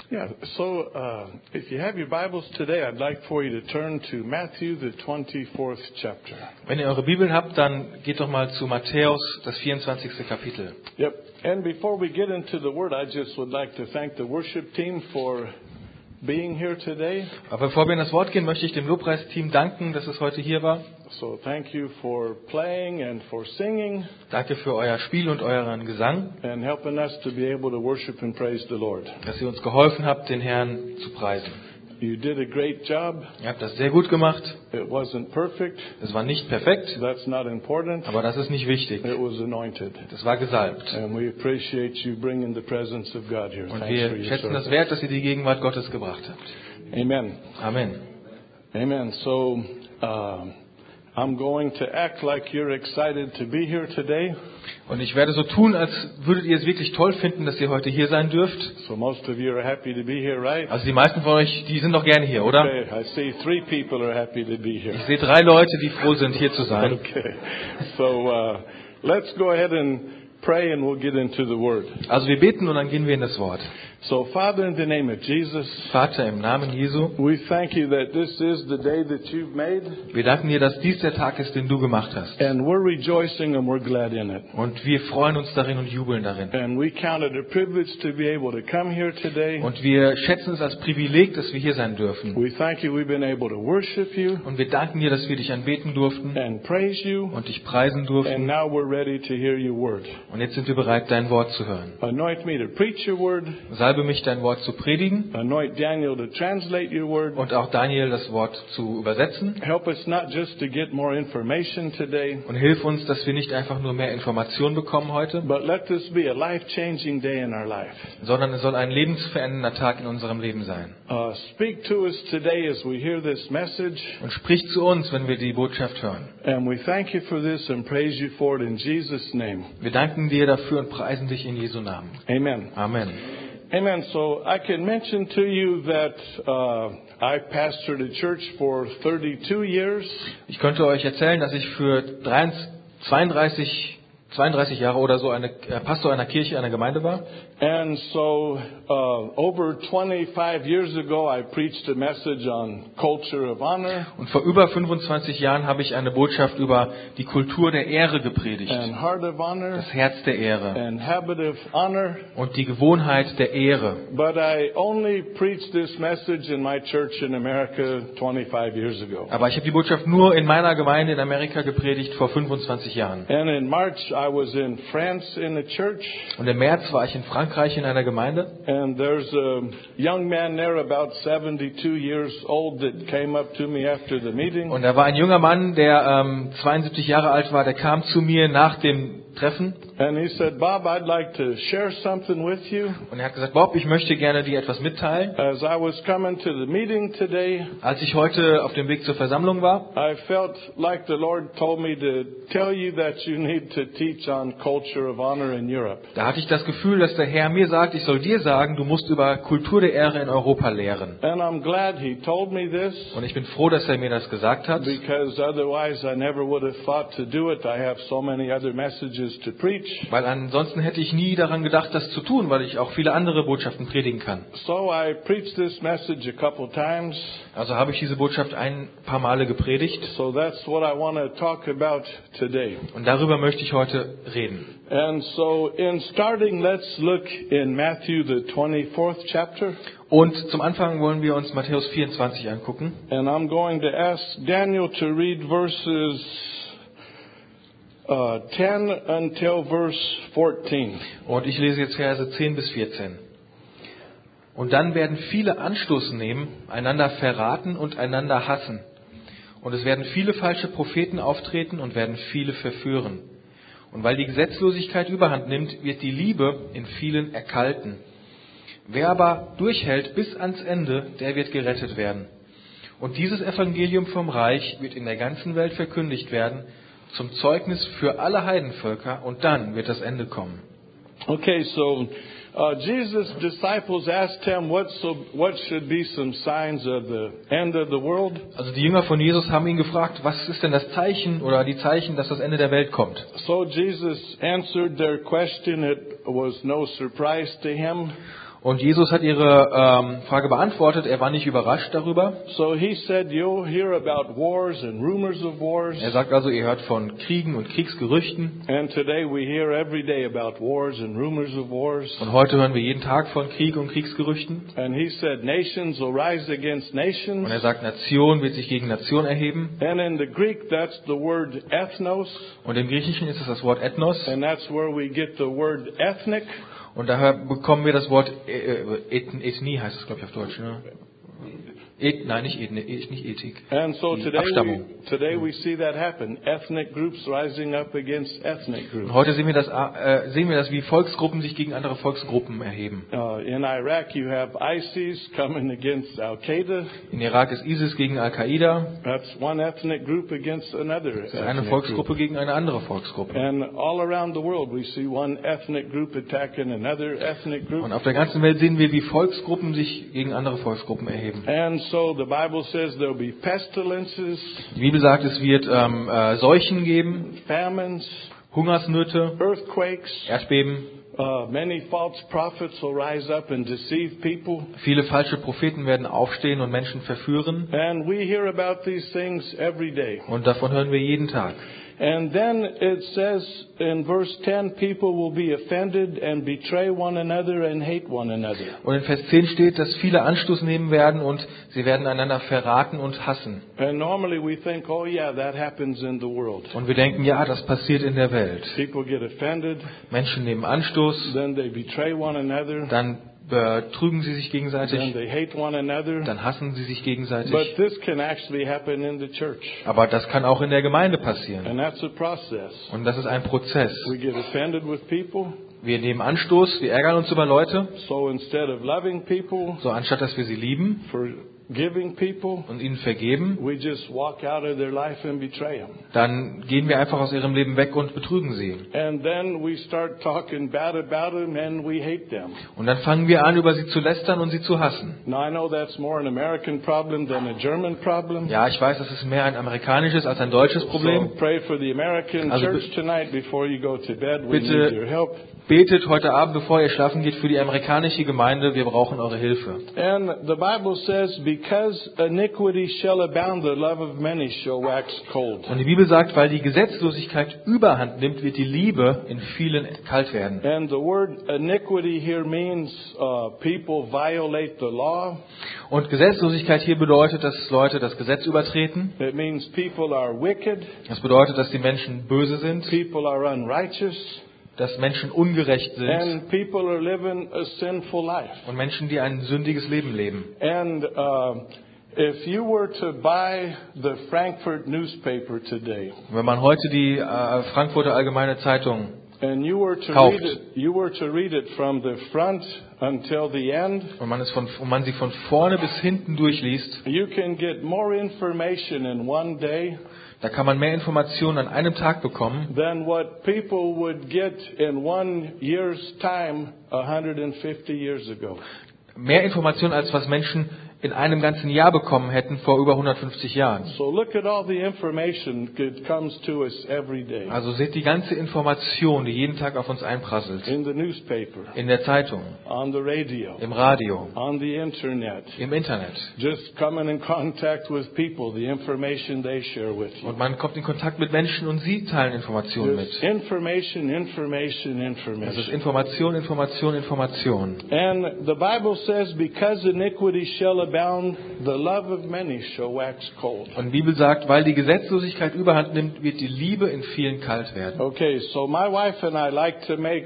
Yeah, so if you have your Bibles today, I'd like for you to turn to Matthew, the 24th chapter. Wenn ihr eure Bibeln habt, dann geht doch mal zu Matthäus, das 24. Kapitel. Yep, and before we get into the Word, I just would like to thank the worship team for being here today. Aber bevor wir in das Wort gehen, möchte ich dem Lobpreisteam danken, dass es heute hier war. So thank you for playing and for singing. Danke für euer Spiel und euren Gesang, And helping us to be able to worship and praise the Lord. dass ihr uns geholfen habt, den Herrn zu preisen. You did a great job. Ihr habt das sehr gut gemacht. It wasn't perfect. Es war nicht perfekt, That's not important. aber das ist nicht wichtig. It was anointed. Das war gesalbt. And we appreciate you bringing the presence of God here. Und Thanks for wir your schätzen das service. wert, dass ihr die Gegenwart Gottes gebracht habt. Amen. Amen. Amen. So I'm going to act like you're excited to be here today. Und ich werde so tun, als würdet ihr es wirklich toll finden, dass ihr heute hier sein dürft. So most of you are happy to be here, right? Also die meisten von euch, die sind doch gerne hier, oder? Okay, I see 3 people are happy to be here. Ich sehe 3 Leute, die froh sind, hier zu sein. Okay. So let's go ahead and pray and we'll get into the Word. Also wir beten und dann gehen wir in das Wort. So Father, in the name of Jesus, Vater, im Namen Jesu, we thank you that this is the day that you've made. wir danken dir, dass dies der Tag ist, den du gemacht hast. And we're rejoicing and we're glad in it. Und wir freuen uns darin und jubeln darin. And we count it a privilege to be able to come here today. Und wir schätzen es als Privileg, dass wir hier sein dürfen. We thank you we've been able to worship you Und wir danken dir, dass wir dich anbeten durften and praise you. und dich preisen And durften. now we're ready to hear your word. Und jetzt sind wir bereit, dein Wort zu hören. Anoint me to preach your word. Salbe mich, dein Wort zu predigen Anoint Daniel to translate your word. und auch Daniel das Wort zu übersetzen. Help us not just to get more information today, Und hilf uns, dass wir nicht einfach nur mehr Informationen bekommen heute, but let this be a life-changing day in our life. sondern es soll ein lebensverändernder Tag in unserem Leben sein. Speak to us today as we hear this message. Und sprich zu uns, wenn wir die Botschaft hören. And we thank you for this and praise you for it in Jesus' name. Wir danken dir dafür und preisen dich in Jesu Namen. Amen. Amen. Amen. So I can mention to you that I pastored a church for 32 years. Ich könnte euch erzählen, dass ich für 32 Jahre oder so Pastor einer Kirche, einer Gemeinde war. And so over 25 years ago, I preached a message on culture of honor Und vor über 25 Jahren habe ich eine Botschaft über die Kultur der Ehre gepredigt. and heart of honor Das Herz der Ehre and habit of honor. und die Gewohnheit der Ehre. But I only preached this message in my church in America 25 years ago. Aber ich habe die Botschaft nur in meiner Gemeinde in Amerika gepredigt vor 25 Jahren. And in March, I was in France in a church. Und im März war ich in Frankreich in einer Gemeinde. And there's a young man there about 72 years old that came up to me after the meeting. Und da war ein junger Mann, der 72 Jahre alt war, der kam zu mir nach dem Treffen. And he said, Bob, I'd like to share something with you. Und er hat gesagt, Bob, ich möchte gerne dir etwas mitteilen. As I was coming to the meeting today, Als ich heute auf dem Weg zur Versammlung war, I felt like the Lord told me to tell you that you need to teach on culture of honor in Europe. da hatte ich das Gefühl, dass der Herr mir sagt, ich soll dir sagen, du musst über Kultur der Ehre in Europa lehren. And I'm glad he told me this, Und ich bin froh, dass er mir das gesagt hat, because otherwise I never would have thought to do it. I have so many other messages to preach. weil ansonsten hätte ich nie daran gedacht, das zu tun, weil ich auch viele andere Botschaften predigen kann. So I preached this message a couple times. Also habe ich diese Botschaft ein paar Male gepredigt So that's what I want to talk about today. und darüber möchte ich heute reden. And so in starting, let's look in Matthew, the 24th chapter. Und zum Anfang wollen wir uns Matthäus 24 angucken. And I'm going to ask Daniel to read verses 10 until verse 14. Und ich lese jetzt Verse 10 bis 14. Und dann werden viele Anstoß nehmen, einander verraten und einander hassen. Und es werden viele falsche Propheten auftreten und werden viele verführen. Und weil die Gesetzlosigkeit überhand nimmt, wird die Liebe in vielen erkalten. Wer aber durchhält bis ans Ende, der wird gerettet werden. Und dieses Evangelium vom Reich wird in der ganzen Welt verkündigt werden, zum Zeugnis für alle Heidenvölker, und dann wird das Ende kommen. Okay, so Jesus' disciples asked him what should be some signs of the end of the world. Also die Jünger von Jesus haben ihn gefragt, was ist denn das Zeichen oder die Zeichen, dass das Ende der Welt kommt? So Jesus answered their question. It was no surprise to him. Und Jesus hat ihre Frage beantwortet. Er war nicht überrascht darüber. So he said, you'll hear about wars and rumors of wars. Er sagt also, ihr hört von Kriegen und Kriegsgerüchten. And today we hear every day about wars and rumors of wars. Und heute hören wir jeden Tag von Krieg und Kriegsgerüchten. And he said, nations will rise against nations. Und er sagt, Nation wird sich gegen Nation erheben. And in the Greek, that's the word ethnos. Und im Griechischen ist es das Wort Ethnos. And that's where we get the word ethnic. Und daher bekommen wir das Wort Ethnie, heißt es, glaube ich, auf Deutsch. Ne? Nein, nicht Ethik. And so Die today Abstammung. we see that happen. Ethnic groups rising up against ethnic groups. Und heute sehen wir das, wie Volksgruppen sich gegen andere Volksgruppen erheben. In Iraq, you have ISIS coming against Al-Qaeda. In Irak ist ISIS gegen Al-Qaida. That's one ethnic group against another Das ist eine ethnic Volksgruppe group. gegen eine andere Volksgruppe. And all around the world, we see one ethnic group attacking another ethnic group. Und auf der ganzen Welt sehen wir, wie Volksgruppen sich gegen andere Volksgruppen erheben. And so the Bible says there'll be pestilences, Die Bibel sagt, es wird Seuchen geben, famines, Hungersnöte, earthquakes. Erdbeben. Many false prophets will rise up and deceive people. Viele falsche Propheten werden aufstehen und Menschen verführen. And we hear about these things every day. Und davon hören wir jeden Tag. And then it says in verse 10, people will be offended and betray one another and hate one another. Und in Vers 10 steht, dass viele Anstoß nehmen werden und sie werden einander verraten und hassen. And normally we think, oh yeah, that happens in the world. Und wir denken, ja, das passiert in der Welt. People get offended, Menschen nehmen Anstoß, then they betray one another, dann betrügen sie sich then gegenseitig, they hate one another. dann hassen sie sich gegenseitig. But this can actually happen in the church. Aber das kann auch in der Gemeinde passieren. And that's a process. Und das ist ein Prozess. We get offended with people, Wir nehmen Anstoß, wir ärgern uns über Leute, so instead of loving people, so anstatt dass wir sie lieben forgiving people, und ihnen vergeben, we just walk out of their life and betray them. dann gehen wir einfach aus ihrem Leben weg und betrügen sie. And then we start talking bad about them and we hate them. Und dann fangen wir an, über sie zu lästern und sie zu hassen. Now I know that's more an American problem than a German problem. Ja, ich weiß, das ist mehr ein amerikanisches als ein deutsches Problem. So pray for the American Also church tonight before you go to bed. We bitte need your help. Betet heute Abend, bevor ihr schlafen geht, für die amerikanische Gemeinde. Wir brauchen eure Hilfe. And the Bible says, because iniquity shall abound, the love of many shall wax cold. Und die Bibel sagt, weil die Gesetzlosigkeit Überhand nimmt, wird die Liebe in vielen kalt werden. And the word iniquity here means people violate the law. Und Gesetzlosigkeit hier bedeutet, dass Leute das Gesetz übertreten. It means people are wicked, Das bedeutet, dass die Menschen böse sind, people are unrighteous, dass Menschen ungerecht sind and people are living a sinful life. und Menschen, die ein sündiges Leben leben. And if you were to buy the Frankfurt newspaper today, Wenn man heute die Frankfurter Allgemeine Zeitung and you were kauft to read it from the front until the end, und man sie von vorne bis hinten durchliest, you can get more information in one day da kann man mehr Informationen an einem Tag bekommen, than what people would get in 1 year's time 150 years ago. mehr Informationen, als was Menschen in einem ganzen Jahr bekommen hätten vor über 150 Jahren. So look at all the information that comes to us every day. Also seht die ganze Information, die jeden Tag auf uns einprasselt. In the newspaper, In der Zeitung, on the radio, im Radio, on the internet. im Internet. Just coming in contact with people, the information they share with you. Und man kommt in Kontakt mit Menschen und sie teilen Informationen Just mit. information. Das ist Information, Information, Information. And the Bible says, because iniquity shall abound, the love of many shall wax cold. Und die Bibel sagt, weil die Gesetzlosigkeit Überhand nimmt, wird die Liebe in vielen kalt werden. Okay, so my wife and I like to make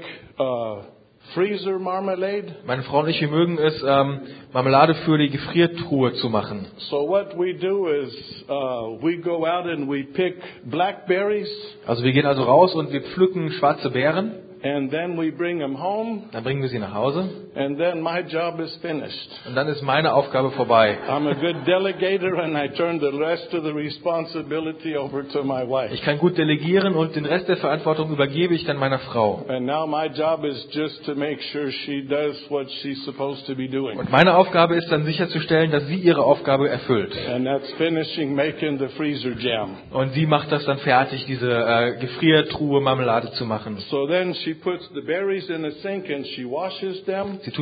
freezer marmalade. Meine Frau und ich, wir mögen es, Marmelade für die Gefriertruhe zu machen. So what we do is we go out and we pick blackberries, Also wir gehen also raus und wir pflücken schwarze Beeren, and then we bring them home, dann bringen wir sie nach Hause and then my job is finished. und dann ist meine Aufgabe vorbei. I'm a good delegator, and I turn the rest of the responsibility over to my wife. Ich kann gut delegieren und den Rest der Verantwortung übergebe ich dann meiner Frau. And now my job is just to make sure she does what she's supposed to be doing. Und meine Aufgabe ist dann sicherzustellen, dass sie ihre Aufgabe erfüllt. And that's finishing making the freezer jam. Und sie macht das dann fertig, diese Gefriertruhe Marmelade zu machen. So then she puts the berries in a sink and she washes them. Sie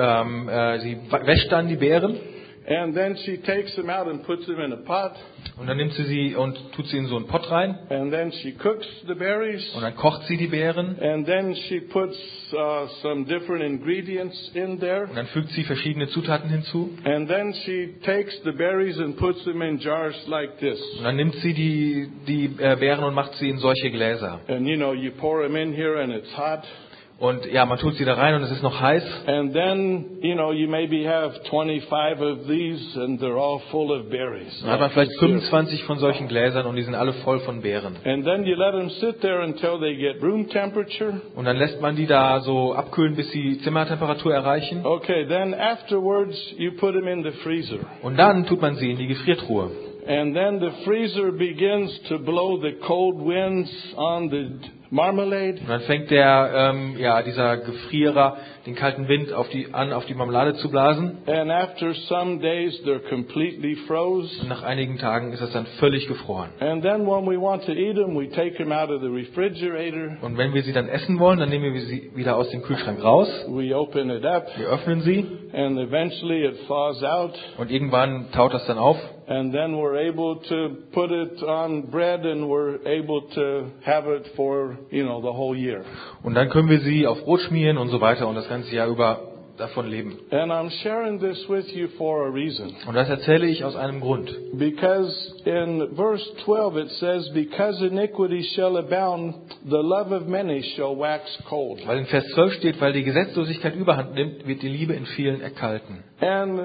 wäscht dann die Beeren. And then she takes them out and puts them in a pot. Und dann nimmt sie und tut sie in so einen Pott rein. And then she cooks the berries. Und dann kocht sie die Beeren. And then she puts some different ingredients in there. Und dann fügt sie verschiedene Zutaten hinzu. And then she takes the berries and puts them in jars like this. Und dann nimmt sie die Beeren und macht sie in solche Gläser. And you pour them in here and it's hot. Und ja, man tut sie da rein und es ist noch heiß. And then, you maybe have 25 of these and they're all full of berries. Dann hat man vielleicht 25 von solchen Gläsern und die sind alle voll von Beeren. And then you let them sit there until they get room temperature. Und dann lässt man die da so abkühlen, bis sie Zimmertemperatur erreichen. Okay, then afterwards you put them in the freezer. Und dann tut man sie in die Gefriertruhe. And then the freezer begins to blow the cold winds on the marmalade. Und dann fängt dieser Gefrierer den kalten Wind auf die Marmelade zu blasen. And after some days they're completely froze. Und nach einigen Tagen ist es dann völlig gefroren. And then when we want to eat them, we take them out of the refrigerator. Und wenn wir sie dann essen wollen, dann nehmen wir sie wieder aus dem Kühlschrank raus. We open it up. Wir öffnen sie. And eventually it thaws out. Und irgendwann taut das dann auf. And then we're able to put it on bread and we're able to have it for, the whole year. Und dann können wir sie auf Brot schmieren und so weiter und das ganze Jahr über davon leben. And I'm sharing this with you for a reason. Und das erzähle ich aus einem Grund. Because in verse 12 it says, because iniquity shall abound, the love of many shall wax cold. Weil in Vers 12 steht, weil die Gesetzlosigkeit überhand nimmt, wird die Liebe in vielen erkalten. And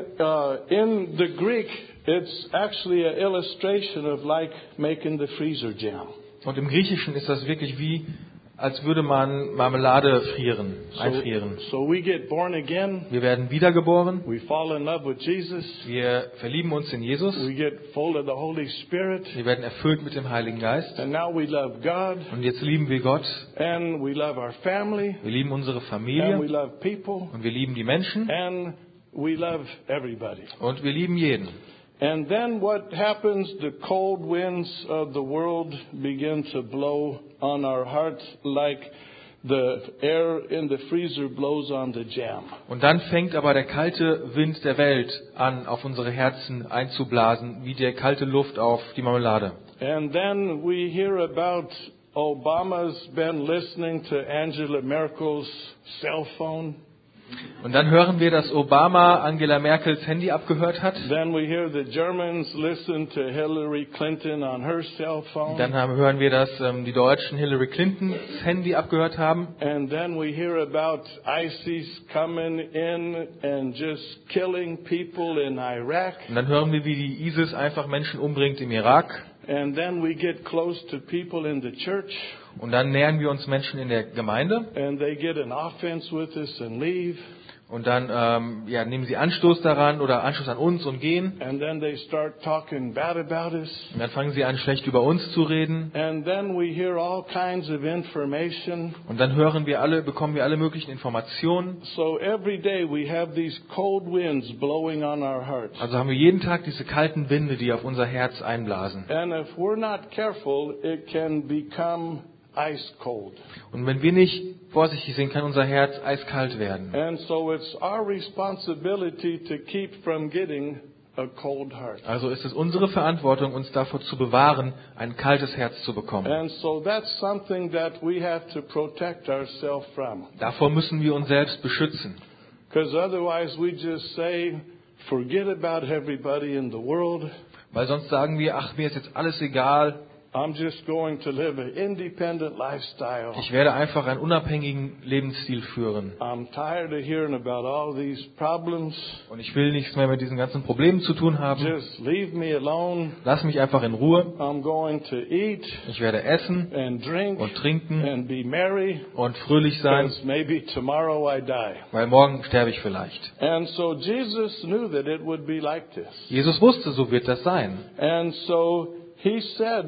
in the Greek, it's actually an illustration of like making the freezer jam. Und im Griechischen ist das wirklich wie, als würde man Marmelade einfrieren. So we get born again. Wir werden wiedergeboren. We fall in love with Jesus. Wir verlieben uns in Jesus. We get full of the Holy Spirit. Wir werden erfüllt mit dem Heiligen Geist. And now we love God. Und jetzt lieben wir Gott. And we love our family. Wir lieben unsere Familie. And we love people. Und wir lieben die Menschen. And we love everybody. Und wir lieben jeden. And then what happens? The cold winds of the world begin to blow on our hearts like the air in the freezer blows on the jam. Und dann fängt aber der kalte Wind der Welt an, auf unsere Herzen einzublasen, wie die kalte Luft auf die Marmelade. And then we hear about Obama's been listening to Angela Merkel's cell phone. Und dann hören wir, dass Obama Angela Merkels Handy abgehört hat. Then we hear the Germans listen to Hillary Clinton on her cell phone. Dann hören wir, dass die Deutschen Hillary Clintons Handy abgehört haben. And then we hear about ISIS coming in and just killing people in Iraq. Und dann hören wir, wie die ISIS einfach Menschen umbringt im Irak. And then we get close to people in the church. Und dann nähern wir uns Menschen in der Gemeinde. And they get an offense with us and leave. Und dann nehmen sie Anstoß daran oder Anstoß an uns und gehen. And then they start talking bad about us. Und dann fangen sie an, schlecht über uns zu reden. And then we hear all kinds of information. Und dann bekommen wir alle möglichen Informationen. So every day we have these cold winds blowing on our hearts. Also haben wir jeden Tag diese kalten Winde, die auf unser Herz einblasen. And if we're not careful, it can become ice cold. Und wenn wir nicht vorsichtig sind, kann unser Herz eiskalt werden. And so it's our responsibility to keep from getting a cold heart. Also ist es unsere Verantwortung, uns davor zu bewahren, ein kaltes Herz zu bekommen. And so that's something that we have to protect ourselves from. Davor müssen wir uns selbst beschützen. Because otherwise we just say, forget about everybody in the world. Weil sonst sagen wir, ach, mir ist jetzt alles egal. I'm just going to live an independent lifestyle. Ich werde einfach einen unabhängigen Lebensstil führen. I'm tired of hearing about all these problems. Und ich will nichts mehr mit diesen ganzen Problemen zu tun haben. Just leave me alone. Lass mich einfach in Ruhe. I'm going to eat Ich werde essen and drink und trinken and be merry. und fröhlich sein, Because maybe tomorrow I die. weil morgen sterbe ich vielleicht. And so Jesus knew that it would be like this. Jesus wusste, so wird das sein. And so he said,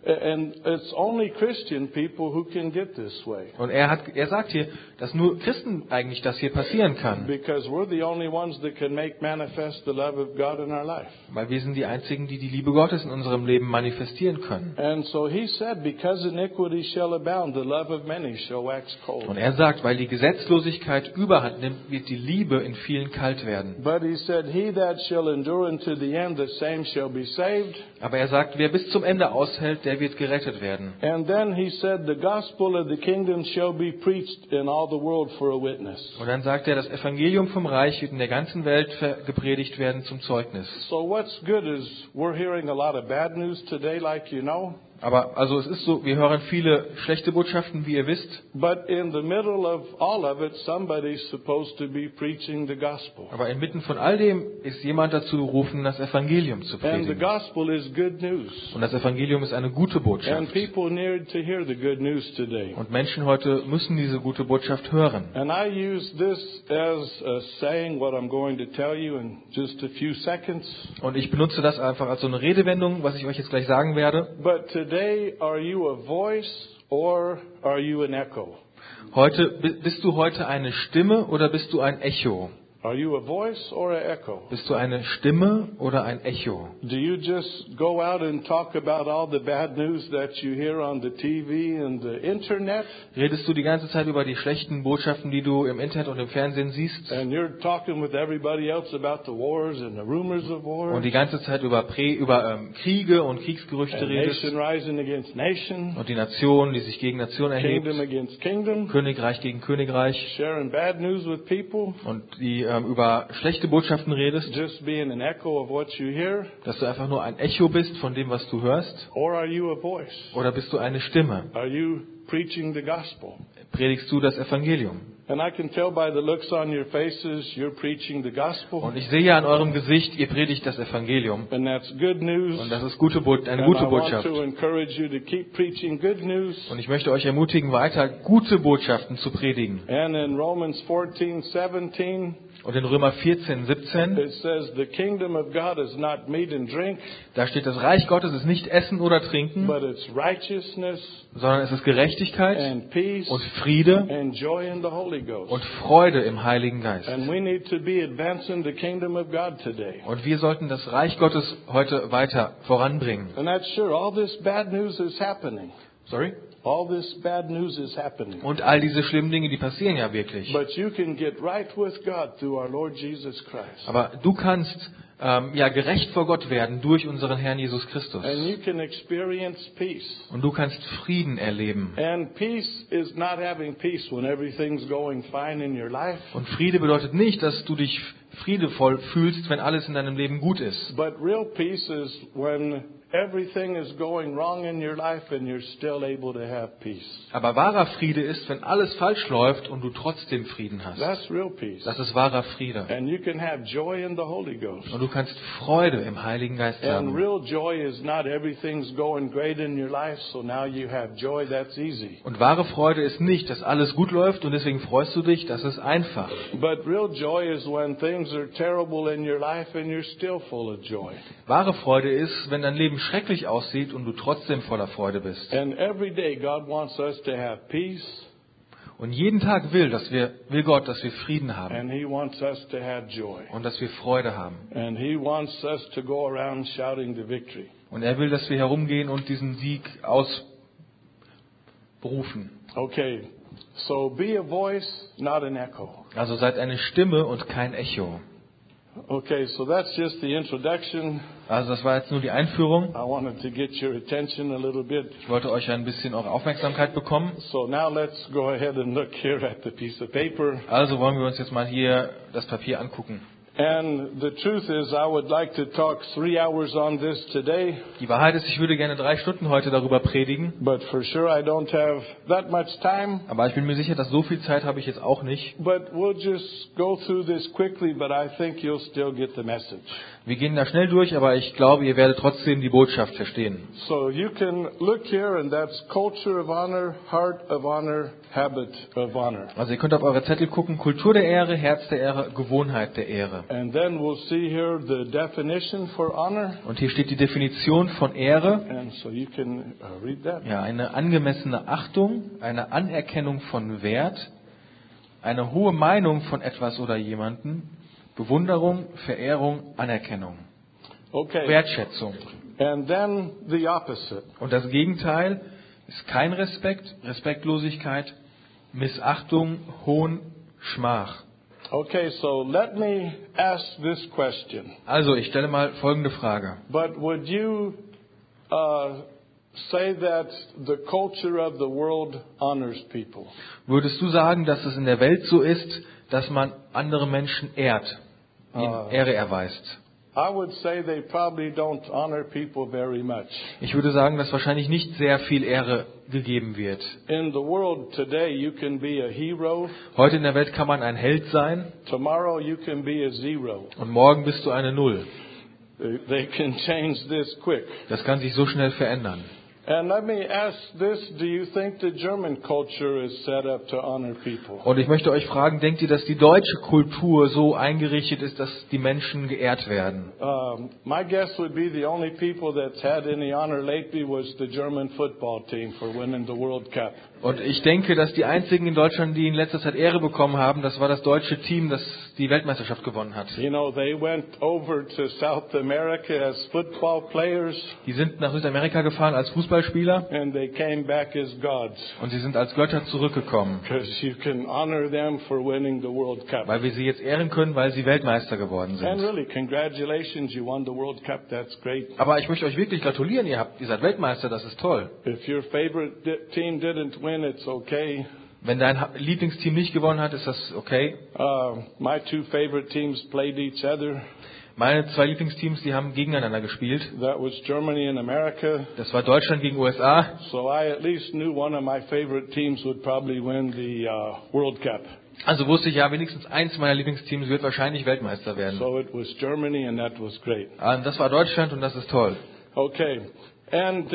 And it's only Christian people who can get this way. Und er sagt hier, dass nur Christen eigentlich das hier passieren kann. Because we're the only ones that can make manifest the love of God in our life. Weil wir sind die Einzigen, die die Liebe Gottes in unserem Leben manifestieren können. And so he said, because iniquity shall abound, the love of many shall wax cold. Und er sagt, weil die Gesetzlosigkeit Überhand nimmt, wird die Liebe in vielen kalt werden. But he said, he that shall endure unto the end, the same shall be saved. Aber er sagt, wer bis zum Ende aushält, der wird gerettet werden. And then he said, the gospel of the kingdom shall be preached in all the world for a witness. Und dann sagt er, das Evangelium vom Reich wird in der ganzen Welt gepredigt werden zum Zeugnis. So what's good is we're hearing a lot of bad news today, like you know. Aber also es ist so, wir hören viele schlechte Botschaften, wie ihr wisst. But in the middle of all of it, somebody's supposed to be preaching the gospel. Aber inmitten von all dem ist jemand dazu berufen, das Evangelium zu And the predigen. gospel is good news. Und das Evangelium ist eine gute And Botschaft. people need to hear the good news today. Und Menschen heute müssen diese gute Botschaft hören. And I use this as a saying, what I'm going to tell you in just a few seconds. Und ich benutze das einfach als so eine Redewendung, was ich euch jetzt gleich sagen werde. But today, are you a voice or are you an echo? Bist du heute eine Stimme oder bist du ein Echo? Are you a voice or an echo? Bist du eine Stimme oder ein Echo? Do you just go out and talk about all the bad news that you hear on the TV and the internet? Redest du die ganze Zeit über die schlechten Botschaften, die du im Internet und im Fernsehen siehst? And you're talking with everybody else about the wars and the rumors of war? Und die ganze Zeit über Kriege und Kriegsgerüchte And redest? nation rising against nation? Und die Nation, die sich gegen Nation erhebt? Kingdom against kingdom? Königreich gegen Königreich? Sharing bad news with people? Und die über schlechte Botschaften redest? Just being an echo of what you hear? Dass du einfach nur ein Echo bist von dem, was du hörst? Or are you a voice? Oder bist du eine Stimme? Are you preaching the gospel? Predigst du das Evangelium? And I can tell by the looks on your faces, you're preaching the gospel. Und ich sehe ja an eurem Gesicht, ihr predigt das Evangelium. And that's good news. Und das ist eine gute And I want Botschaft. to encourage you to keep preaching good news. Und ich möchte euch ermutigen, weiter gute Botschaften zu predigen. And in Romans 14:17, Und in Römer 14, 17, it says, the kingdom of God is not meat and drink, da steht, das Reich Gottes ist nicht Essen oder Trinken, but it's righteousness sondern es ist Gerechtigkeit and peace und Friede and joy in the Holy Ghost. und Freude im Heiligen Geist. And we need to be advancing the kingdom of God today. Und wir sollten das Reich Gottes heute weiter voranbringen. And that's sure, all this bad news is happening. Sorry? All this bad news is happening. Und all diese schlimmen Dinge, die passieren ja wirklich. But you can get right with God through our Lord Jesus Christ. Aber du kannst gerecht vor Gott werden durch unseren Herrn Jesus Christus. And you can experience peace. Und du kannst Frieden erleben. And peace is not having peace when everything's going fine in your life. Und Friede bedeutet nicht, dass du dich friedevoll fühlst, wenn alles in deinem Leben gut ist. But real peace is when everything is going wrong in your life and you're still able to have peace. Aber wahrer Friede ist, wenn alles falsch läuft und du trotzdem Frieden hast. That's real peace. Das ist wahrer Friede. And you can have joy in the Holy Ghost. Und du kannst Freude im Heiligen Geist And haben. real joy is not everything's going great in your life, so now you have joy, that's easy. Und wahre Freude ist nicht, dass alles gut läuft und deswegen freust du dich, das ist einfach. But real joy is when things are terrible in your life and you're still full of joy. Wahre Freude ist, wenn dein Leben schrecklich aussieht und du trotzdem voller Freude bist. And every day God wants us to have peace, Und jeden Tag will Gott, dass wir Frieden haben and He wants us to have joy. und dass wir Freude haben. And He wants us to go around shouting the victory. Und er will, dass wir herumgehen und diesen Sieg ausrufen. Okay, so be a voice, not an echo. Also seid eine Stimme und kein Echo. Okay, so that's just the introduction. Also das war jetzt nur die Einführung. I wanted to get your attention a little bit. Ich wollte euch ein bisschen eure Aufmerksamkeit bekommen. So now let's go ahead and look here at the piece of paper. Also wollen wir uns jetzt mal hier das Papier angucken. And the truth is, I would like to talk 3 hours on this today, Die Wahrheit ist, ich würde gerne 3 Stunden heute darüber predigen. but for sure I don't have that much time. Aber ich bin mir sicher, dass so viel Zeit habe ich jetzt auch nicht. But we'll just go through this quickly, but I think you'll still get the message. Wir gehen da schnell durch, aber ich glaube, ihr werdet trotzdem die Botschaft verstehen. So you can look here, and that's culture of honor, heart of honor, habit of honor. Also ihr könnt auf eure Zettel gucken, Kultur der Ehre, Herz der Ehre, Gewohnheit der Ehre. Ehre. And then we'll see here the definition for honor. Und hier steht die Definition von Ehre. And so you can read that. Ja, eine angemessene Achtung, eine Anerkennung von Wert, eine hohe Meinung von etwas oder jemanden, Bewunderung, Verehrung, Anerkennung, Okay. Wertschätzung. And then the opposite. Und das Gegenteil ist kein Respekt, Respektlosigkeit, Missachtung, Hohn, Schmach. Okay, so let me ask this question. Also, ich stelle mal folgende Frage. But would you say that the culture of the world honors people? Würdest du sagen, dass es in der Welt so ist, dass man andere Menschen ehrt, ihnen Ehre erweist? I would say they probably don't honor people very much. Ich würde sagen, dass wahrscheinlich nicht sehr viel Ehre gegeben wird. In the world today, you can be a hero. Heute in der Welt kann man ein Held sein Tomorrow, you can be a zero. und morgen bist du eine Null. They can change this quick. Das kann sich so schnell verändern. And let me ask this, do you think the German culture is set up to honor people? Und ich möchte euch fragen, denkt ihr, dass die deutsche Kultur so eingerichtet ist, dass die Menschen geehrt werden? My guess would be the only people that's had any honor lately was the German football team for winning the World Cup. Und ich denke, dass die einzigen in Deutschland, die in letzter Zeit Ehre bekommen haben, das war das deutsche Team, das die Weltmeisterschaft gewonnen hat. You know, they went over to South America as football players Die sind nach Südamerika gefahren als Fußballspieler and they came back as gods. und sie sind als Götter zurückgekommen, Because you can honor them for winning the World Cup. weil wir sie jetzt ehren können, weil sie Weltmeister geworden And sind. really, congratulations, you won the World Cup. That's great. Aber ich möchte euch wirklich gratulieren, ihr seid Weltmeister, das ist toll. If your favorite team didn't win, it's okay. Wenn dein Lieblingsteam nicht gewonnen hat, ist das okay. My two favorite teams played each other. Meine zwei Lieblingsteams, die haben gegeneinander gespielt. That was Germany and America. Das war Deutschland gegen USA. So I at least knew one of my favorite teams would probably win the World Cup. Also wusste ich ja, wenigstens eins meiner Lieblingsteams wird wahrscheinlich Weltmeister werden. So it was Germany and that was great. Das war Deutschland und das ist toll. Okay. And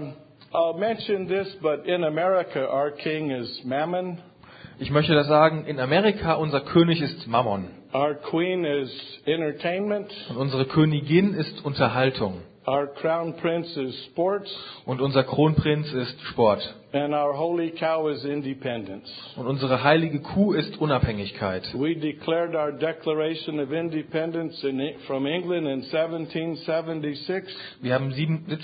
I'll mention this, but in America our king is Mammon. Ich möchte das sagen, in Amerika unser König ist Mammon Our queen is entertainment. und unsere Königin ist Unterhaltung Our crown prince is sports. und unser Kronprinz ist Sport And our holy cow is independence. und unsere heilige Kuh ist Unabhängigkeit. We declared our Declaration of Independence from England in 1776. Wir haben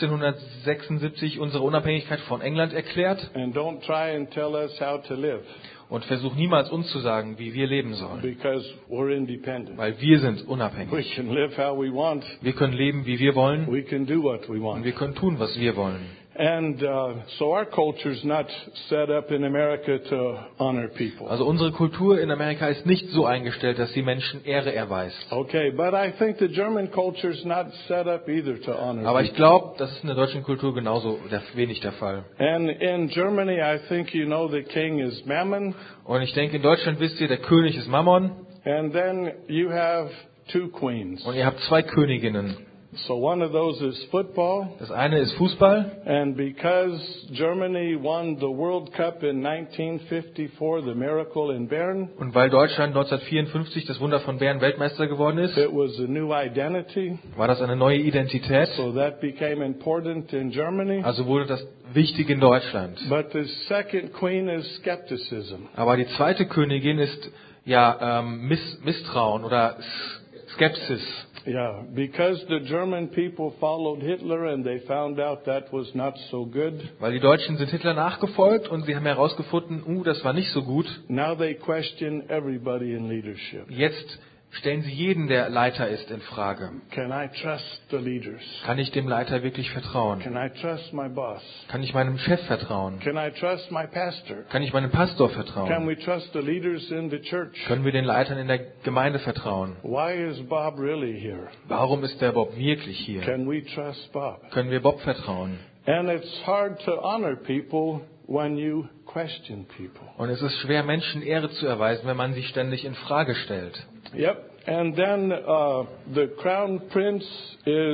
1776 unsere Unabhängigkeit von England erklärt And don't try and tell us how to live, und versuch niemals uns zu sagen, wie wir leben sollen, because we're independent. weil wir sind We unabhängig. can live how we want. Wir können leben, wie wir wollen We can do what we und want. wir können tun, was wir wollen. And so our culture is not set up in America to honor people. Also unsere Kultur in Amerika ist nicht so eingestellt, dass sie Menschen Ehre erweist. Okay, but I think the German culture is not set up either to honor Aber ich people. glaube, das ist in der deutschen Kultur genauso wenig der Fall. And in Germany, I think you know the king is Mammon. Und ich denke, in Deutschland wisst ihr, der König ist Mammon And then you have two queens. und ihr habt zwei Königinnen. So one of those is football. Das eine ist Fußball And because Germany won the World Cup in 1954, the miracle in Bern, und weil Deutschland 1954 das Wunder von Bern Weltmeister geworden ist, it was a new identity. war das eine neue Identität. So that became important in Germany. Also wurde das wichtig in Deutschland. But the second queen is skepticism. Aber die zweite Königin ist ja Misstrauen oder Skepsis. Yeah, because the German people followed Hitler and they found out that was not so good. Weil die Deutschen sind Hitler nachgefolgt und sie haben herausgefunden, das war nicht so gut. Now they question everybody in leadership. Jetzt stellen sie jeden, der Leiter ist, in Frage. Can I trust the leaders? Kann ich dem Leiter wirklich vertrauen? Can I trust my boss? Kann ich meinem Chef vertrauen? Can I trust my pastor? Kann ich meinem Pastor Can vertrauen? we trust the leaders in the church? Können wir den Leitern in der Gemeinde vertrauen? Why is Bob really here? Warum ist der Bob wirklich hier? Can we trust Bob? Können wir Bob vertrauen? And it's hard to honor people when you question people. Und es ist schwer, Menschen Ehre zu erweisen, wenn man sie ständig in Frage stellt. Yep. And then the crown prince is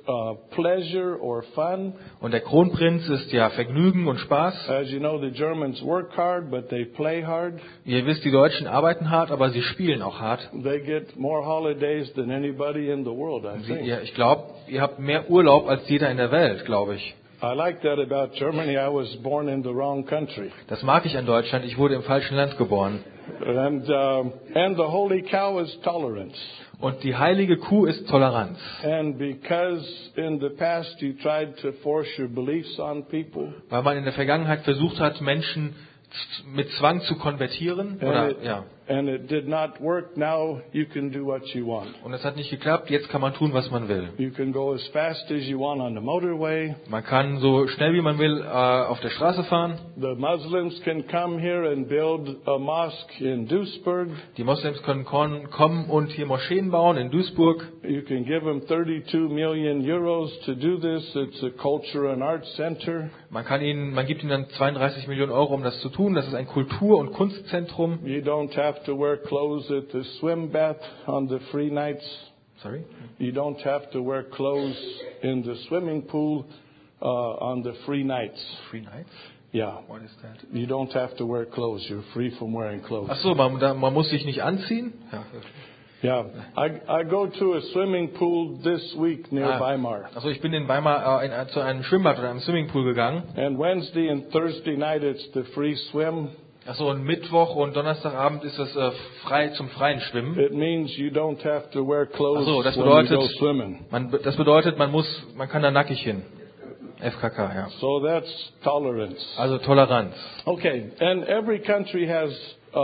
pleasure or fun. Und der Kronprinz ist ja Vergnügen und Spaß. As you know, the Germans work hard, but they play hard. Ihr wisst, die Deutschen arbeiten hart, aber sie spielen auch hart. They get more holidays than anybody in the world, I think. Ich glaube, ihr habt mehr Urlaub als jeder in der Welt, glaube ich. I like that about Germany. I was born in the wrong country. Das mag ich an Deutschland. Ich wurde im falschen Land geboren. And the holy cow is tolerance. Und die heilige Kuh ist Toleranz. And because in the past you tried to force your beliefs on people, Weil man in der Vergangenheit versucht hat, Menschen mit Zwang zu konvertieren. and it did not work, now you can do what you want. Und es hat nicht geklappt. Jetzt kann man tun, was man will. You can go as fast as you want on the motorway. Man kann so schnell wie man will auf der Straße fahren. The Muslims can come here and build a mosque in Duisburg. Die Moslems können kommen und hier Moscheen bauen in Duisburg. You can give them 32 million euros to do this. It's a culture and arts center. Man gibt ihnen dann 32 Millionen Euro, um das zu tun. Das ist ein Kultur- und Kunstzentrum. You don't have to wear clothes at the swim bath on the free nights. Sorry? You don't have to wear clothes in the swimming pool on the free nights. Free Nights? Yeah. What is that? You don't have to wear clothes. You're free from wearing clothes. Ach so, man muss sich nicht anziehen? Ja. Yeah. I go to a swimming pool this week near Weimar. Also ich bin in Weimar zu einem Schwimmbad oder einem Swimmingpool gegangen. And Wednesday and Thursday night it's the free swim. Also und Mittwoch und Donnerstagabend ist es frei zum freien Schwimmen. It means you don't have to wear clothes das when you go swimming. Das bedeutet, man kann da nackig hin. FKK, ja. So that's tolerance. Also Toleranz. Okay, and every country has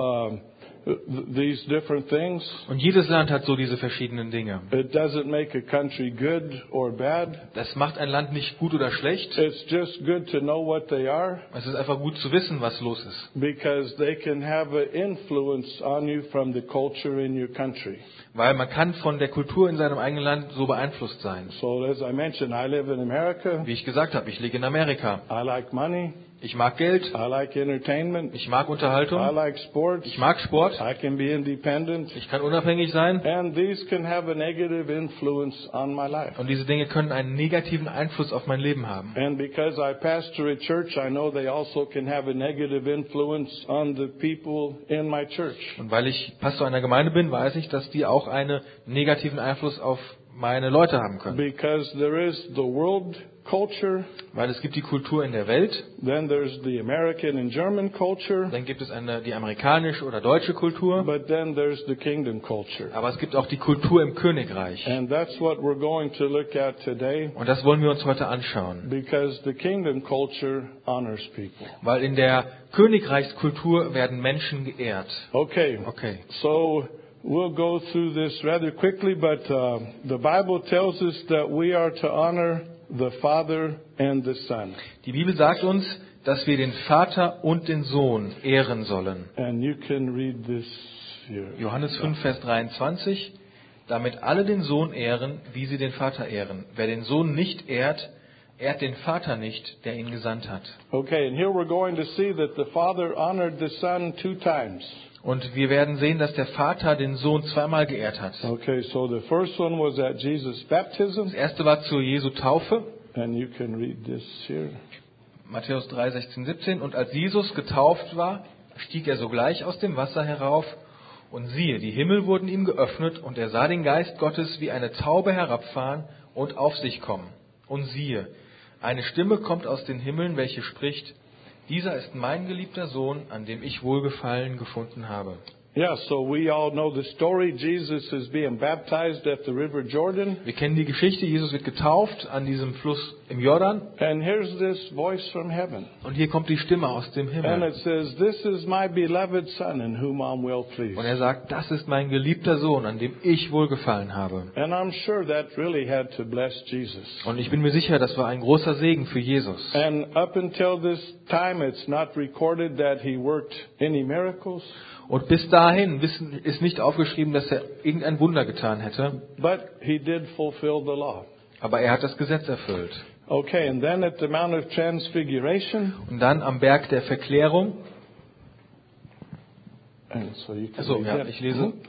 these different things. Und jedes Land hat so diese verschiedenen Dinge. It doesn't make a country good or bad. Das macht ein Land nicht gut oder schlecht. It's just good to know what they are. Es ist einfach gut zu wissen, was los ist. Because they can have an influence on you from the culture in your country. Weil man kann von der Kultur in seinem eigenen Land so beeinflusst sein. So as I mentioned, I live in America. Wie ich gesagt habe, ich lebe in Amerika. I like money. Ich mag Geld. I like entertainment. Ich mag Unterhaltung. I like sports. Ich mag Sport. I can be independent. Ich kann unabhängig sein. And these can have a negative influence on my life. Und diese Dinge können einen negativen Einfluss auf mein Leben haben. And because I pastor a church, I know they also can have a negative influence on the people in my church. Und weil ich Pastor einer Gemeinde bin, weiß ich, dass die auch einen negativen Einfluss auf meine Leute haben können. Because there is the world culture. Weil es gibt die Kultur in der Welt. Then there's the American and German culture. Dann gibt es die amerikanische oder deutsche Kultur. But then there's the kingdom culture. Aber es gibt auch die Kultur im Königreich. And that's what we're going to look at today. Und das wollen wir uns heute anschauen. Because the kingdom culture honors people. Weil in der Königreichskultur werden Menschen geehrt. Okay. So we'll go through this rather quickly, but the Bible tells us that we are to honor the Father and the Son. Die Bibel sagt uns, dass wir den Vater und den Sohn ehren sollen. And you can read this here. Johannes 5, Vers 23. Damit alle den Sohn ehren, wie sie den Vater ehren. Wer den Sohn nicht ehrt, ehrt den Vater nicht, der ihn gesandt hat. Okay, and here we're going to see that the Father honored the Son 2 times. Und wir werden sehen, dass der Vater den Sohn zweimal geehrt hat. Okay, so the first one was at Jesus' baptism. Das erste war zur Jesu Taufe. And you can read this here. Matthäus 3, 16, 17. Und als Jesus getauft war, stieg er sogleich aus dem Wasser herauf. Und siehe, die Himmel wurden ihm geöffnet, und er sah den Geist Gottes wie eine Taube herabfahren und auf sich kommen. Und siehe, eine Stimme kommt aus den Himmeln, welche spricht: Dieser ist mein geliebter Sohn, an dem ich Wohlgefallen gefunden habe. Yeah, so we all know the story. Jesus is being baptized at the River Jordan. Wir kennen die Geschichte. Jesus wird getauft an diesem Fluss im Jordan. And here's this voice from heaven. Und hier kommt die Stimme aus dem And Himmel. it says, "This is my beloved Son, in whom I'm well pleased." Und er sagt, das ist mein geliebter Sohn, an dem ich Wohlgefallen habe. And I'm sure that really had to bless Jesus. Und ich bin mir sicher, das war ein großer Segen für Jesus. And up until this time, it's not recorded that he worked any miracles. Und bis dahin ist nicht aufgeschrieben, dass er irgendein Wunder getan hätte. But he did fulfill the law. Aber er hat das Gesetz erfüllt. Okay, and then at the Mount of Transfiguration. Und dann am Berg der Verklärung. And so you can Also, read ja, that. ich lese.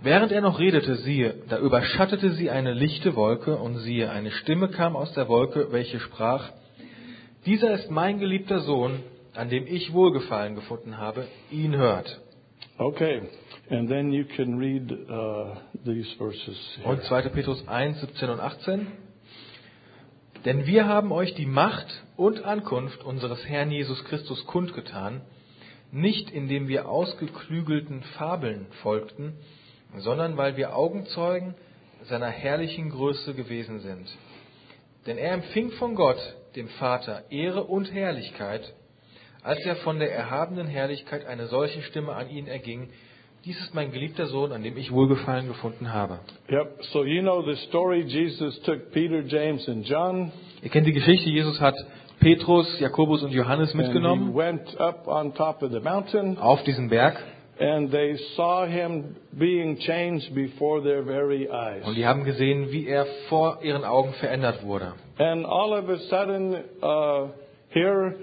Während er noch redete, siehe, da überschattete sie eine lichte Wolke, und siehe, eine Stimme kam aus der Wolke, welche sprach: Dieser ist mein geliebter Sohn, an dem ich Wohlgefallen gefunden habe, ihn hört. Okay, and then you can read these verses here. Und 2. Petrus 1, 17 und 18. Denn wir haben euch die Macht und Ankunft unseres Herrn Jesus Christus kundgetan, nicht indem wir ausgeklügelten Fabeln folgten, sondern weil wir Augenzeugen seiner herrlichen Größe gewesen sind. Denn er empfing von Gott, dem Vater, Ehre und Herrlichkeit, als er von der erhabenen Herrlichkeit eine solche Stimme an ihn erging: Dies ist mein geliebter Sohn, an dem ich Wohlgefallen gefunden habe. Yep, so you know the story. Jesus took Peter, James, and John. Ihr kennt die Geschichte, Jesus hat Petrus, Jakobus und Johannes And he mitgenommen went up on top of the mountain, auf diesen Berg, and they saw him being changed before their very eyes. und die haben gesehen, wie er vor ihren Augen verändert wurde. And all of a sudden, here,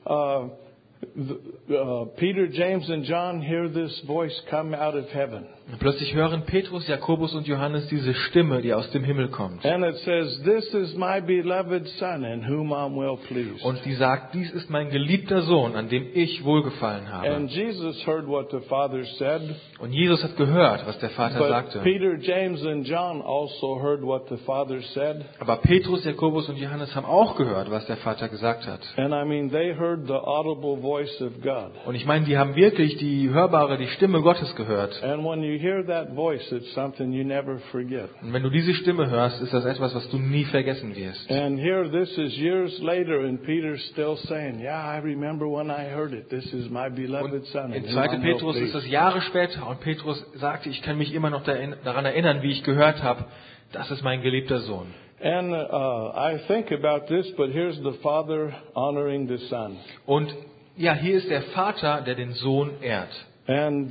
Peter, James, and John hear this voice come out of heaven. Und plötzlich hören Petrus, Jakobus und Johannes diese Stimme, die aus dem Himmel kommt. And it says, "This is my beloved Son, in whom I'm well pleased." Und die sagt: Dies ist mein geliebter Sohn, an dem ich Wohlgefallen habe. And Jesus heard what the Father said, Und Jesus hat gehört, was der Vater but sagte. Peter, James, and John also heard what the Father said. Aber Petrus, Jakobus und Johannes haben auch gehört, was der Vater gesagt hat. And I mean, they heard the audible voice of God. Und ich meine, die haben wirklich die Stimme Gottes gehört. And when you hear that voice, it's something you never forget. Und wenn du diese Stimme hörst, ist das etwas, was du nie vergessen wirst. And here, this is years later, and Peter's still saying, "Yeah, I remember when I heard it. This is my beloved Son." In in 2. whom I'm well Petrus ist pleased." das Jahre später, und Petrus sagte: Ich kann mich immer noch daran erinnern, wie ich gehört habe, das ist mein geliebter Sohn. And I think about this, but here's the Father honoring the Son. Und ja, hier ist der Vater, der den Sohn ehrt. And,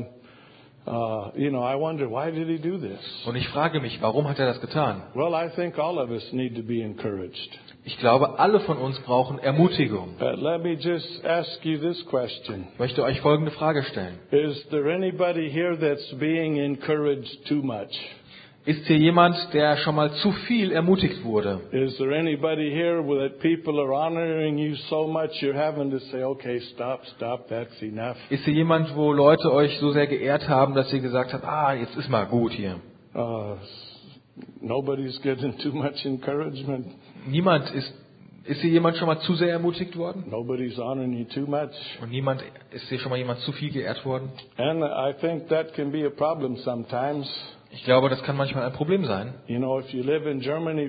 I wonder, why did he do this? Und ich frage mich, warum hat er das getan? Well, I think all of us need to be encouraged. Ich glaube, alle von uns brauchen Ermutigung. Let me just ask you this question. Ich möchte euch folgende Frage stellen. Is there anybody here that's being encouraged too much? Ist hier jemand, der schon mal zu viel ermutigt wurde? Is there anybody here that people are honoring you so much you're having to say, okay, stop, that's enough? Ist hier jemand, wo Leute euch so sehr geehrt haben, dass ihr gesagt habt: jetzt ist mal gut hier? Nobody's getting too much encouragement. Niemand ist hier jemand schon mal zu sehr ermutigt worden? Nobody's honoring you too much. Und ist hier schon mal jemand zu viel geehrt worden? And I think that can be a problem sometimes. Ich glaube, das kann manchmal ein Problem sein. You know, if you live in Germany,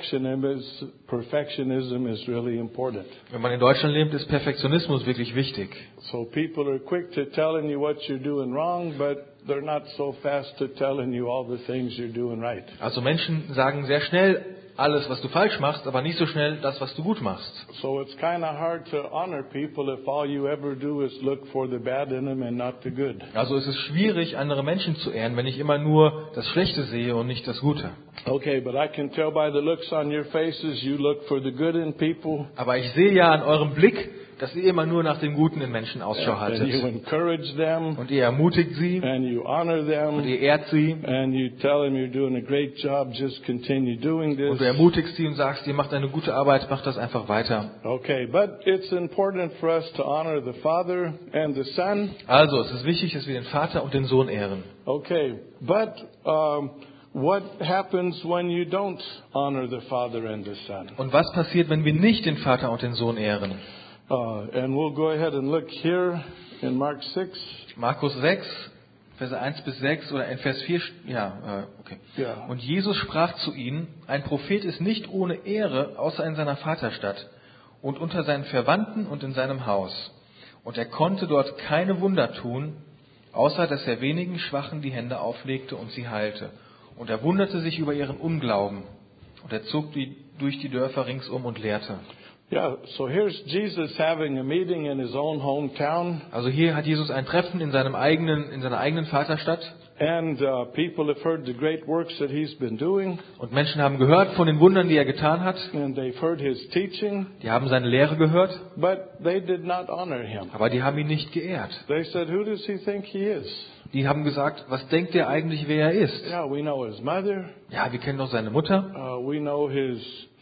perfectionism is really important. Wenn man in Deutschland lebt, ist Perfektionismus wirklich wichtig. So people are quick to telling you what you're doing wrong, but they're not so fast to telling you all the things you're doing right. Also Menschen sagen sehr schnell alles, was du falsch machst, aber nicht so schnell das, was du gut machst. So it's kind of hard to honor people if all you ever do is look for the bad in them and not the good. Also es ist schwierig, andere Menschen zu ehren, wenn ich immer nur das Schlechte sehe und nicht das Gute. Okay, but I can tell by the looks on your faces you look for the good in people. Aber ich sehe ja an eurem Blick, dass ihr immer nur nach dem Guten in Menschen Ausschau And you haltet. encourage them, Und ihr ermutigt sie and you honor und them, ihr ehrt sie and you tell them you're doing a great job, just continue doing und du this. ermutigst sie und sagst, ihr macht eine gute Arbeit, macht das einfach weiter. Okay, but it's important for us to honor the Father and the Son. Also, es ist wichtig, dass wir den Vater und den Sohn ehren. Okay, but what happens when you don't honor the Father and the Son? Und was passiert, wenn wir nicht den Vater und den Sohn ehren? And we'll go ahead and look here in Mark 6. Markus 6, Verse 1 bis 6 oder in Vers 4, okay. Ja. Und Jesus sprach zu ihnen: Ein Prophet ist nicht ohne Ehre, außer in seiner Vaterstadt und unter seinen Verwandten und in seinem Haus. Und er konnte dort keine Wunder tun, außer dass er wenigen Schwachen die Hände auflegte und sie heilte. Und er wunderte sich über ihren Unglauben. Und er zog durch die Dörfer ringsum und lehrte. Yeah, so here's Jesus having a meeting in his own hometown. Also hier hat Jesus ein Treffen in seiner eigenen Vaterstadt. And people have heard the great works that he's been doing, Und Menschen haben gehört von den Wundern, die er getan hat. and they've heard his teaching, Die haben seine Lehre gehört, but they did not honor him. aber die haben ihn nicht geehrt. They said, "Who does he think he is?" Die haben gesagt, was denkt er eigentlich, wer er ist? Yeah, we know his mother. Ja, wir kennen doch seine Mutter. We know his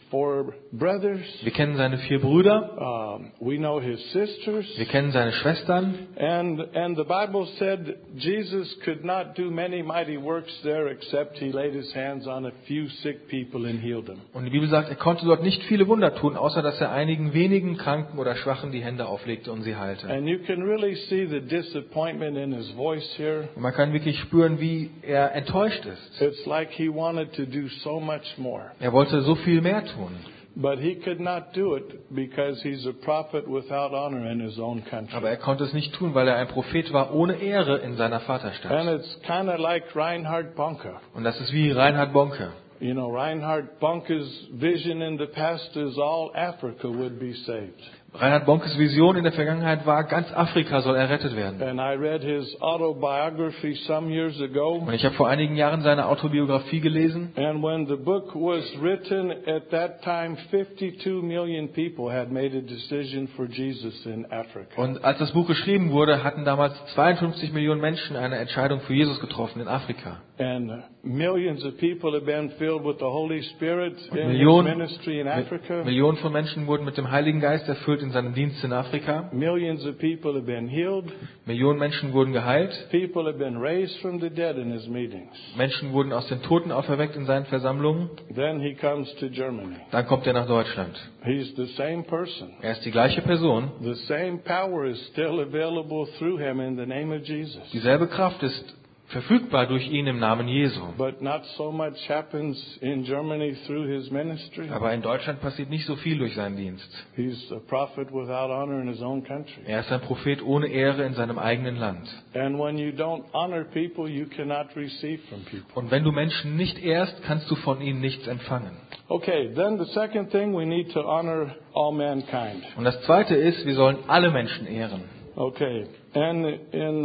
4 brothers. Wir kennen seine 4 Brüder. We know his sisters. Wir kennen seine Schwestern. And the Bible said Jesus could not do many mighty works there except he laid his hands on a few sick people and healed them. Und die Bibel sagt, er konnte dort nicht viele Wunder tun, außer dass er einigen wenigen Kranken oder Schwachen die Hände auflegte und sie heilte. And you can really see the disappointment in his voice here. Und man kann wirklich spüren, wie er enttäuscht ist. It's like he wanted to do so much more. Er wollte so viel mehr tun. But he could not do it because he's a prophet without honor in his own country. Aber er konnte es nicht tun, weil er ein Prophet war ohne Ehre in seiner And Vaterstadt. it's kind of like Reinhard Bonnke. Und das ist wie Reinhard Bonnke. You know, Reinhard Bonnke's vision in the past is all Africa would be saved. Reinhard Bonkes Vision in der Vergangenheit war, ganz Afrika soll errettet werden. And I read his autobiography some years ago. Und ich habe vor einigen Jahren seine Autobiografie gelesen. And when the book was written, at that time 52 million people had made a decision for Jesus in Africa. Und als das Buch geschrieben wurde, hatten damals 52 Millionen Menschen eine Entscheidung für Jesus getroffen in Afrika. And millions of people have been filled with the Holy Spirit in his Millionen, ministry in Africa. Millionen von Menschen wurden mit dem Heiligen Geist erfüllt in seinem Dienst in Afrika. Millions of people have been healed. Millionen Menschen wurden geheilt. People have been raised from the dead in his meetings. Menschen wurden aus den Toten auferweckt in seinen Versammlungen. Then he comes to Germany. Dann kommt er nach Deutschland. He's the same person. Er ist die gleiche Person. The same power is still available through him in the name of Jesus. Dieselbe Kraft ist verfügbar durch ihn im Namen Jesu. But not so much happens in Germany through his ministry. Aber in Deutschland passiert nicht so viel durch seinen Dienst. He's a prophet without honor in his own country. Er ist ein Prophet ohne Ehre in seinem eigenen Land. And when you don't honor people, you cannot receive from people. Und wenn du Menschen nicht ehrst, kannst du von ihnen nichts empfangen. Okay, then the second thing, we need to honor all mankind. Und das Zweite ist, wir sollen alle Menschen ehren. Okay, and in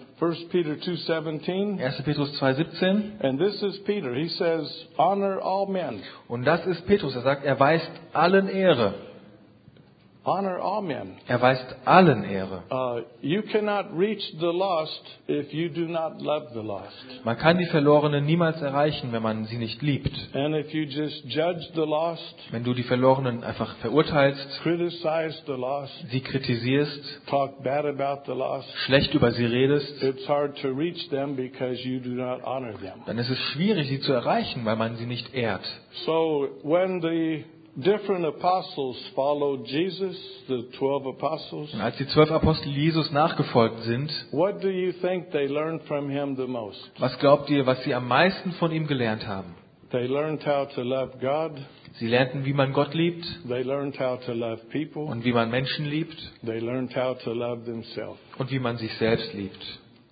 1 Peter 2:17, 1. Petrus 2,17. and this is Peter, he says, honor all men. Und das ist Petrus. Er sagt, er weist allen Ehre. Honor all men. Er weist allen Ehre. You cannot reach the lost if you do not love the lost. Man kann die Verlorenen niemals erreichen, wenn man sie nicht liebt. And if you just judge the lost, Wenn du die Verlorenen einfach verurteilst, criticize the lost, sie kritisierst, talk bad about the lost, schlecht über sie redest, it's hard to reach them because you do not honor them. dann ist es schwierig, sie zu erreichen, weil man sie nicht ehrt. So when the different apostles followed Jesus, the 12 apostles, Und als die 12 Apostel Jesus nachgefolgt sind, what do you think they learned from him the most? was glaubt ihr, was sie am meisten von ihm gelernt haben? They learned how to love God. Sie lernten, wie man Gott liebt They learned how to love people. und wie man Menschen liebt They learned how to love themselves. und wie man sich selbst liebt.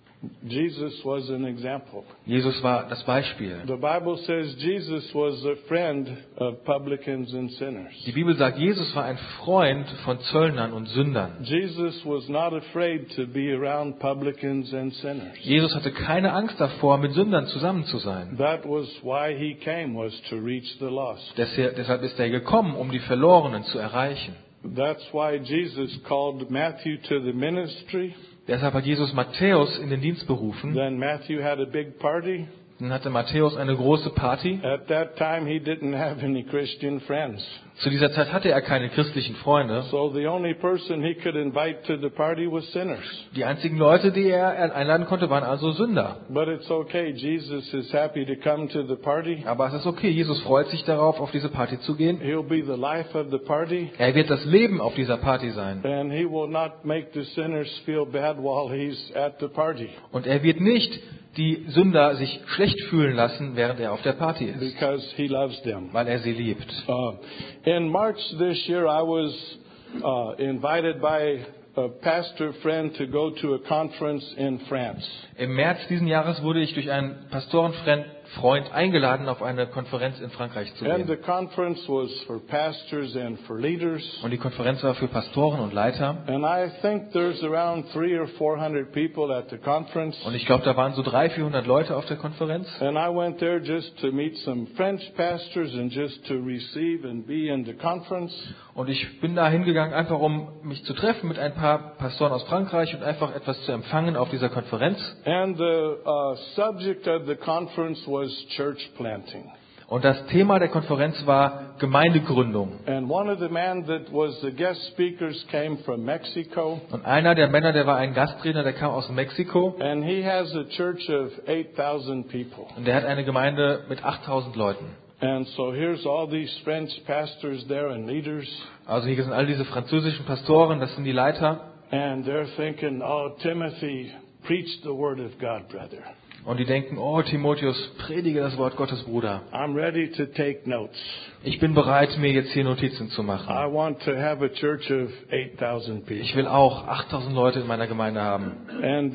Jesus was an example. Jesus war das Beispiel. The Bible says Jesus was a friend of publicans and sinners. Die Bibel sagt, Jesus war ein Freund von Zöllnern und Sündern. Jesus was not afraid to be around publicans and sinners. Jesus hatte keine Angst davor, mit Sündern zusammen zu sein. That was why he came, was to reach the lost. Deshalb ist er gekommen, um die Verlorenen zu erreichen. That's why Jesus called Matthew to the ministry. Deshalb hat Jesus Matthäus in den Dienst berufen. Then Matthew had a big party. Dann hatte Matthäus eine große Party. At that time he didn't have any Christian friends. Zu dieser Zeit hatte er keine christlichen Freunde. So the only person he could invite to the party was sinners. Die einzigen Leute, die er einladen konnte, waren also Sünder. But it's okay. Jesus is happy to come to the party. Aber es ist okay. Jesus freut sich darauf, auf diese Party zu gehen. He'll be the life of the party. Er wird das Leben auf dieser Party sein. And he will not make the sinners feel bad while he's at the party. Und er wird nicht die Sünder sich schlecht fühlen lassen, während er auf der Party ist. Because he loves them. Weil er sie liebt. In March this year I was invited by a pastor friend to go to a conference in France. Im März diesen Jahres wurde ich durch einen Pastorenfreund Freund eingeladen, auf eine Konferenz in Frankreich zu And the gehen. conference was for pastors and for leaders. Und die Konferenz war für Pastoren und Leiter. And I think there's around 300 or 400 people at the conference. Und ich glaube, da waren so 300, 400 Leute auf der Konferenz. And I went there just to meet some French pastors and just to receive and be in the conference. Und ich bin da hingegangen, einfach um mich zu treffen mit ein paar Pastoren aus Frankreich und einfach etwas zu empfangen auf dieser Konferenz. And the subject of the conference was church planting. Und das Thema der Konferenz war Gemeindegründung. And one of the men that was the guest speakers came from Mexico. Und einer der Männer, der war ein Gastredner, der kam aus Mexiko. And he has a church of 8,000 people. Und der hat eine Gemeinde mit 8000 Leuten. And so here's all these French pastors there and leaders. Also hier sind all diese französischen Pastoren, das sind die Leiter. And they're thinking, oh, Timothy, preach the word of God, brother. Und die denken, oh Timotheus, predige das Wort Gottes, Bruder. I'm ready to take notes. Ich bin bereit, mir jetzt hier Notizen zu machen. I want to have a church of 8,000 people. Ich will auch 8000 Leute in meiner Gemeinde haben. And,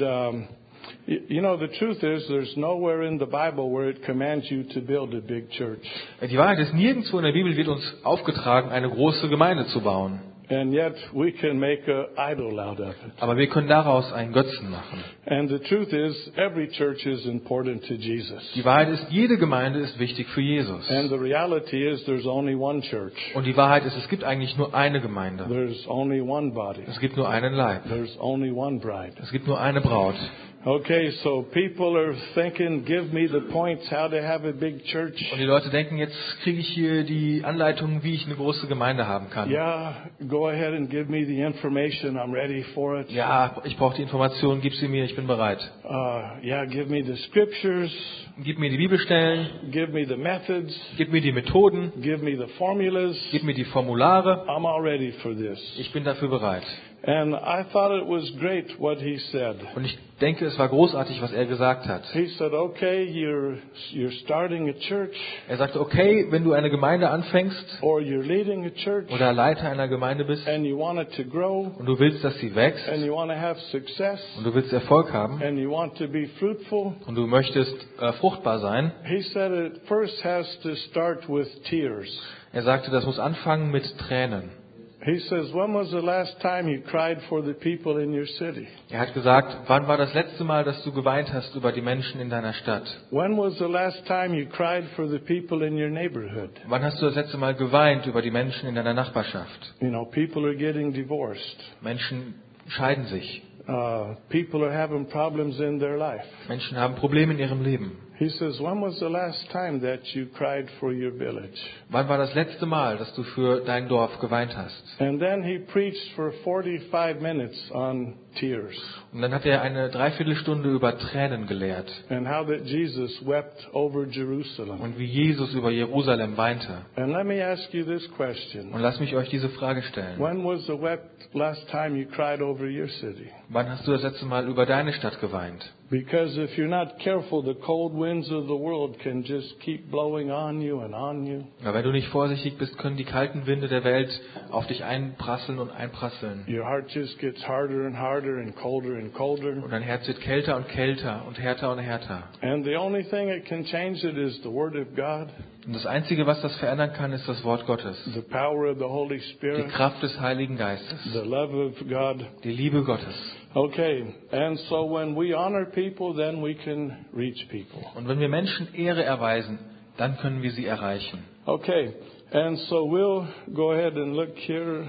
you know, the truth is there's nowhere in the Bible where it commands you to build a big church. Die Wahrheit ist, nirgendwo in der Bibel wird uns aufgetragen, eine große Gemeinde zu bauen. And yet we can make an idol out of it. Aber wir können daraus einen Götzen machen. And the truth is every church is important to Jesus. Die Wahrheit ist, jede Gemeinde ist wichtig für Jesus. And the reality is there's only one church. Und die Wahrheit ist, es gibt eigentlich nur eine Gemeinde. There's only one body. Es gibt nur einen Leib. There's only one bride. Es gibt nur eine Braut. Okay, so people are thinking, give me the points how to have a big church. Und die Leute denken, jetzt kriege ich hier die Anleitung, wie ich eine große Gemeinde haben kann. Yeah, go ahead and give me the information. I'm ready for it. Ja, ich brauche die Informationen, gib sie mir, ich bin bereit. Yeah, give me the scriptures. Gib mir die Bibelstellen, Give me the methods. gib mir die Methoden, Give me the formulas. gib mir die Formulare. I'm all ready for this. Ich bin dafür bereit. And I thought it was great what he said. Und ich denke, es war großartig, was er gesagt hat. He said, okay, you're starting a church Er sagte, okay, wenn du eine Gemeinde anfängst or you're leading a church oder Leiter einer Gemeinde bist and you want it to grow und du willst, dass sie wächst and you want to have success und du willst Erfolg haben and you want to be fruitful. und du möchtest fruchtbar sein, He said it first has to start with tears. er sagte, das muss anfangen mit Tränen. He says, when was the last time you cried for the people in your city? Er hat gesagt, wann war das letzte Mal, dass du geweint hast über die Menschen in deiner Stadt? When was the last time you cried for the people in your neighborhood? Wann hast du das letzte Mal geweint über die Menschen in deiner Nachbarschaft? You know, people are getting divorced. Menschen scheiden sich. People are having problems in their life. Menschen haben Probleme in ihrem Leben. He says, when was the last time that you cried for your village? Wann war das letzte Mal, dass du für dein Dorf geweint hast? And then he preached for 45 minutes on tears Und dann hat er eine Dreiviertelstunde über Tränen gelehrt and how that Jesus wept over Jerusalem. und wie Jesus über Jerusalem weinte. And let me ask you this question. Und lasst mich euch diese Frage stellen. When was the last time you cried over your city? Wann hast du das letzte Mal über deine Stadt geweint? Because if you're not careful, the cold winds of the world can just keep blowing on you and on you. Aber wenn du nicht vorsichtig bist, können die kalten Winde der Welt auf dich einprasseln und einprasseln. Your heart just gets harder and harder and colder and colder. Und dein Herz wird kälter und kälter und härter und härter. And the only thing that can change it is the Word of God, Und das Einzige, was das verändern kann, ist das Wort Gottes. the power of the Holy Die Spirit, Kraft des Heiligen Geistes. the love of God. Die Liebe Gottes. Okay, and so when we honor people, then we can reach people. Und wenn wir Menschen Ehre erweisen, dann können wir sie erreichen. Okay, and so we'll go ahead and look here.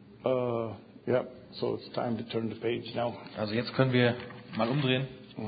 Yep, so it's time to turn the page now. Also jetzt können wir mal umdrehen.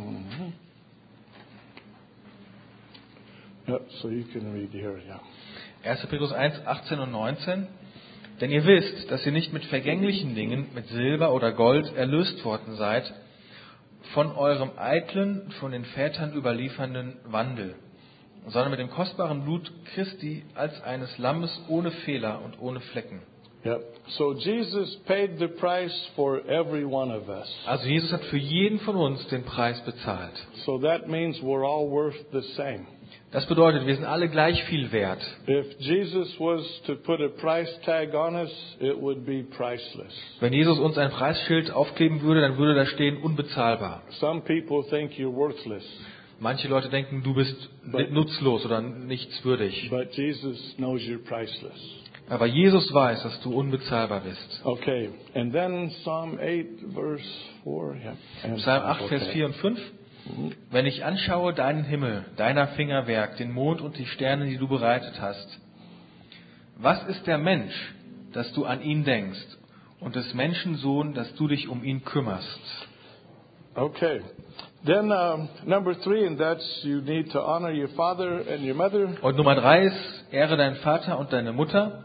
Yep, so you can read here, yeah. 1. Petrus 1, 18 und 19. Denn ihr wisst, dass ihr nicht mit vergänglichen Dingen, mit Silber oder Gold erlöst worden seid, von eurem eitlen, von den Vätern überliefernden Wandel, sondern mit dem kostbaren Blut Christi als eines Lammes ohne Fehler und ohne Flecken. Yep. So Jesus paid the price for every one of us. Also Jesus hat für jeden von uns den Preis bezahlt. So that means we're all worth the same. Das bedeutet, wir sind alle gleich viel wert. If Jesus was to put a price tag on us, it would be priceless. Wenn Jesus uns ein Preisschild aufkleben würde, dann würde da stehen unbezahlbar. Some people think you're worthless. Manche Leute denken, du bist nutzlos oder nichtswürdig. But Jesus knows you're priceless. Aber Jesus weiß, dass du unbezahlbar bist. Okay, and then Psalm 8, verse 4. Yeah. And Psalm 8, Vers 4 und 5. Wenn ich anschaue deinen Himmel, deiner Fingerwerk, den Mond und die Sterne, die du bereitet hast. Was ist der Mensch, dass du an ihn denkst, und des Menschen Sohn, dass du dich um ihn kümmerst? Okay. Then number 3, and that's you need to honor your father and your mother. Und Nummer 3 ist, ehre deinen Vater und deine Mutter.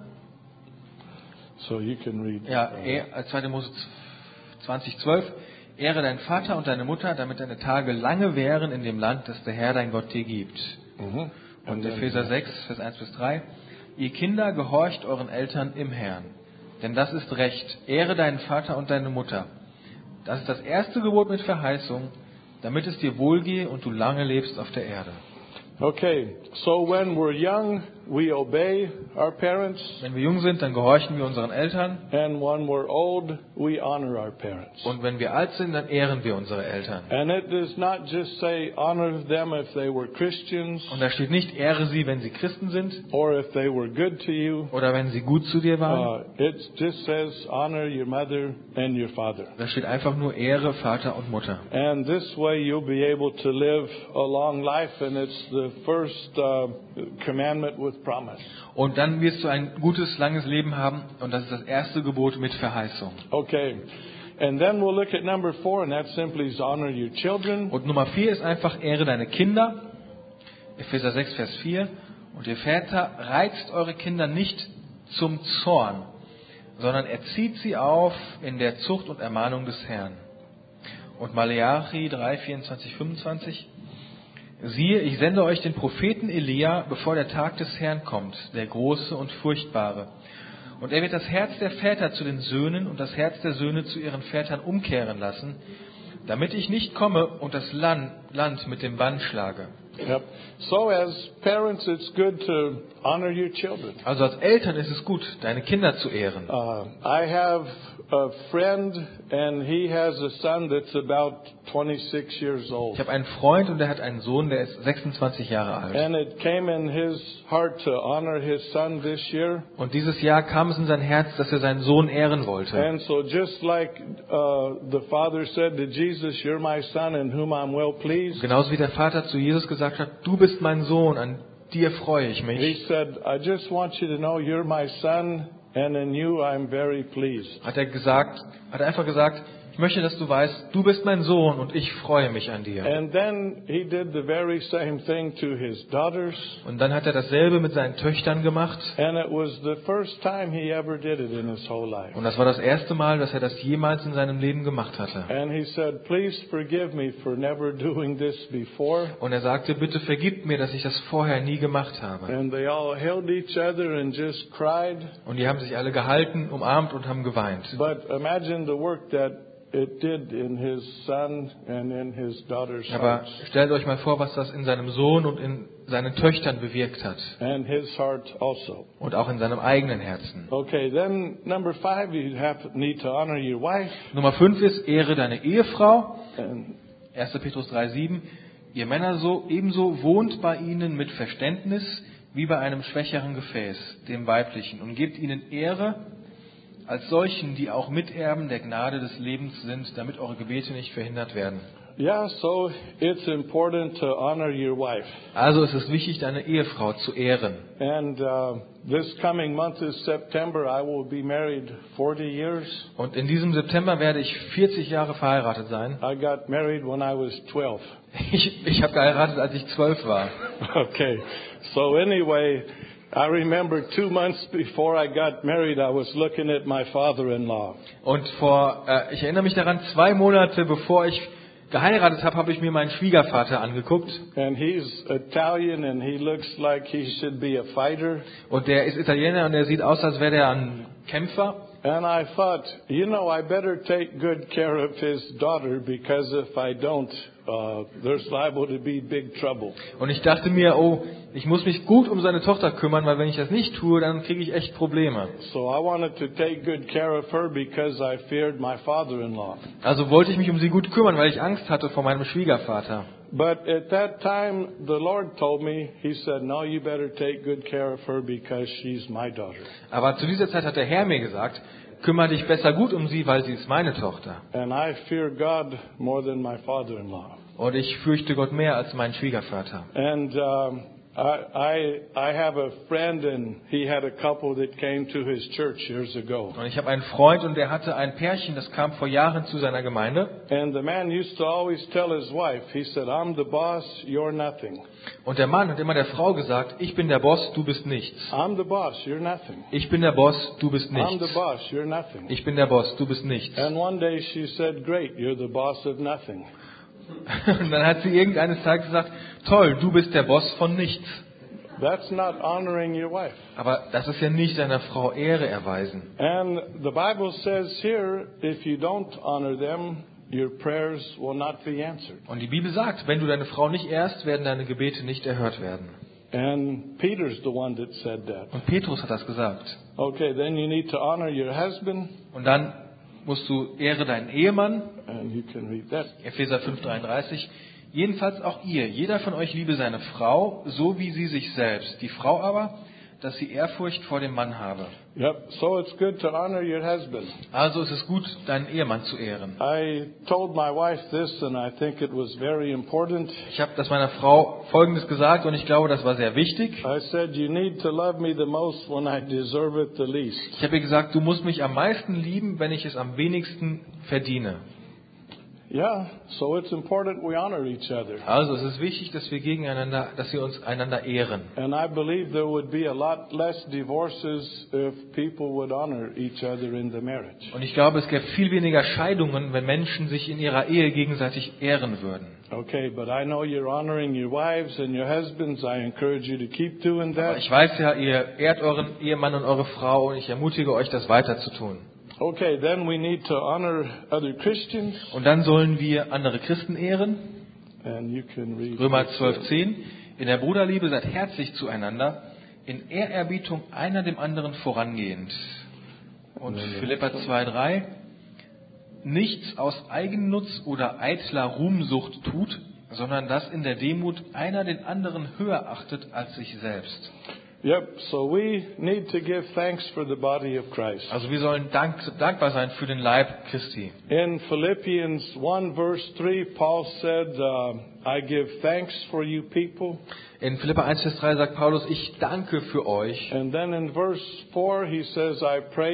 So you can read. Ja, 2. Mose 20,12. Ehre deinen Vater und deine Mutter, damit deine Tage lange währen in dem Land, das der Herr dein Gott dir gibt. Und Epheser 6, Vers 1 bis 3. Ihr Kinder, gehorcht euren Eltern im Herrn. Denn das ist Recht. Ehre deinen Vater und deine Mutter. Das ist das erste Gebot mit Verheißung, damit es dir wohlgehe und du lange lebst auf der Erde. Okay, so when we're young, we obey our parents. Wenn wir jung sind, dann gehorchen wir unseren Eltern. And when we're old, we honor our parents. Und wenn wir alt sind, dann ehren wir unsere Eltern. And it does not just say honor them if they were Christians. Und da steht nicht, ehre sie, wenn sie Christen sind. Or if they were good to you. Oder wenn sie gut zu dir waren. It just says honor your mother and your father. Da steht einfach nur Ehre Vater und Mutter. And this way you'll be able to live a long life, and it's the first commandment with promise. Und dann wirst du ein gutes, langes Leben haben, und das ist das erste Gebot mit Verheißung. Okay. And then we'll look at number 4, and that simply is honor your children. Und Nummer 4 ist einfach, ehre deine Kinder. Epheser 6, Vers 4. Und ihr Väter, reizt eure Kinder nicht zum Zorn, sondern erzieht sie auf in der Zucht und Ermahnung des Herrn. Und Maleachi 3, 24, 25. Siehe, ich sende euch den Propheten Elia, bevor der Tag des Herrn kommt, der große und furchtbare. Und er wird das Herz der Väter zu den Söhnen und das Herz der Söhne zu ihren Vätern umkehren lassen, damit ich nicht komme und das Land mit dem Bann schlage. Yep. So as parents, it's good to honor your children. Also als Eltern ist es gut, deine Kinder zu ehren. I have a friend, and he has a son that's about 26 years old. Ich habe einen Freund und der hat einen Sohn, der ist 26 Jahre alt. And it came in his heart to honor his son this year. Und dieses Jahr kam es in sein Herz, dass er seinen Sohn ehren wollte. And so just like the father said to Jesus, "You're my son in whom I'm well pleased." Genauso wie der Vater zu Jesus gesagt hat, du bist mein Sohn, an dir freue ich He mich. said, "I just want you to know you're my son, and in you I'm very pleased." Hat er einfach gesagt, ich möchte, dass du weißt, du bist mein Sohn und ich freue mich an dir. And then he did the very same thing to his daughters. Und dann hat er dasselbe mit seinen Töchtern gemacht. And it was the first time he ever did it in his whole life. Und das war das erste Mal, dass er das jemals in seinem Leben gemacht hatte. And he said, "Please forgive me for never doing this before." Und er sagte, bitte vergib mir, dass ich das vorher nie gemacht habe. And they all held each other and just cried. Und die haben sich alle gehalten, umarmt und haben geweint. But imagine the work that it did in his son and in his daughter's Aber hearts. stellt euch mal vor, was das in seinem Sohn und in seinen Töchtern bewirkt hat. And his heart also. Und auch in seinem eigenen Herzen. Okay, then number 5, you need to honor your wife. Nummer 5 ist, ehre deine Ehefrau. And 1. Petrus 3,7. Ihr Männer so ebenso wohnt bei ihnen mit Verständnis wie bei einem schwächeren Gefäß, dem weiblichen, und gebt ihnen Ehre als solchen, die auch Miterben der Gnade des Lebens sind, damit eure Gebete nicht verhindert werden. yeah, so it's important to honor your wife. Also es ist wichtig, deine Ehefrau zu ehren. And this coming month is September. I will be married 40 years. Und in diesem September werde ich 40 Jahre verheiratet sein. I got married when I was 12. Ich habe geheiratet, als ich 12 war. Okay, so anyway, I remember 2 months before I got married, I was looking at my father-in-law. Und ich erinnere mich daran, 2 Monate bevor ich geheiratet habe, habe ich mir meinen Schwiegervater angeguckt. And he's Italian, and he looks like he should be a fighter. Und der ist Italiener und der sieht aus, als wäre der ein Kämpfer. And I thought, I better take good care of his daughter, because if I don't, there's liable to be big trouble. Und ich dachte mir, ich muss mich gut um seine Tochter kümmern, weil wenn ich das nicht tue, dann kriege ich echt Probleme. So I wanted to take good care of her because I feared my father-in-law. Also wollte ich mich um sie gut kümmern, weil ich Angst hatte vor meinem Schwiegervater. But at that time, the Lord told me, He said, no, you better take good care of her because she's my daughter. Aber zu dieser Zeit hat der Herr mir gesagt, kümmere dich besser gut um sie, weil sie ist meine Tochter. And I fear God more than my father-in-law. Und ich fürchte Gott mehr als meinen Schwiegervater. And I have a friend, and he had a couple that came to his church years ago. Und ich habe einen Freund und der hatte ein Pärchen, das kam vor Jahren zu seiner Gemeinde. And the man used to always tell his wife, he said, I'm the boss, you're nothing. Und der Mann hat immer der Frau gesagt, ich bin der Boss, du bist nichts. I'm the boss, you're nothing. Ich bin der Boss, du bist I'm the nichts. boss, you're nothing. Ich bin der Boss, du bist nichts. And one day she said, great, you're the boss of nothing. Und dann hat sie irgendeines Tages gesagt, toll, du bist der Boss von nichts. That's not honoring your wife. Aber das ist ja nicht deiner Frau Ehre erweisen. And the Bible says here, if you don't honor them, your prayers will not be answered. Und die Bibel sagt, wenn du deine Frau nicht ehrst, werden deine Gebete nicht erhört werden. And Peter's the one that said that. Und Petrus hat das gesagt. Okay, then you need to honor your husband. Und dann musst du ehre deinen Ehemann. And you can read that. Epheser 5,33. Jedenfalls auch ihr, jeder von euch liebe seine Frau, so wie sie sich selbst. Die Frau aber, dass sie Ehrfurcht vor dem Mann habe. Yep, so it's good to honor your husband. Also ist es gut, deinen Ehemann zu ehren. I told my wife this, and I think it was very important. Ich habe das meiner Frau Folgendes gesagt und ich glaube, das war sehr wichtig. I said, you need to love me the most when I deserve it the least. Ich habe ihr gesagt, du musst mich am meisten lieben, wenn ich es am wenigsten verdiene. Yeah, so it's important we honor each other. Also es ist wichtig, dass wir uns einander ehren. And I believe there would be a lot less divorces if people would honor each other in the marriage. Und ich glaube, es gäbe viel weniger Scheidungen, wenn Menschen sich in ihrer Ehe gegenseitig ehren würden. Okay, but I know you're honoring your wives and your husbands. I encourage you to keep doing Aber that. ich weiß ja, ihr ehrt euren Ehemann und eure Frau und ich ermutige euch, das weiter zu tun. Okay, then we need to honor other Christians. Und dann sollen wir andere Christen ehren. And you can read Römer 12,10. In der Bruderliebe seid herzlich zueinander, in Ehrerbietung einer dem anderen vorangehend. Und Philipper 2,3. Nichts aus Eigennutz oder eitler Ruhmsucht tut, sondern dass in der Demut einer den anderen höher achtet als sich selbst. Yep, so we need to give thanks for the body of Christ. Also wir sollen dankbar sein für den Leib Christi. In Philippians 1 verse 3, Paul said, I give thanks for you people. In Philipper 1, Vers 3 sagt Paulus, ich danke für euch. And then in verse 4, he says, I pray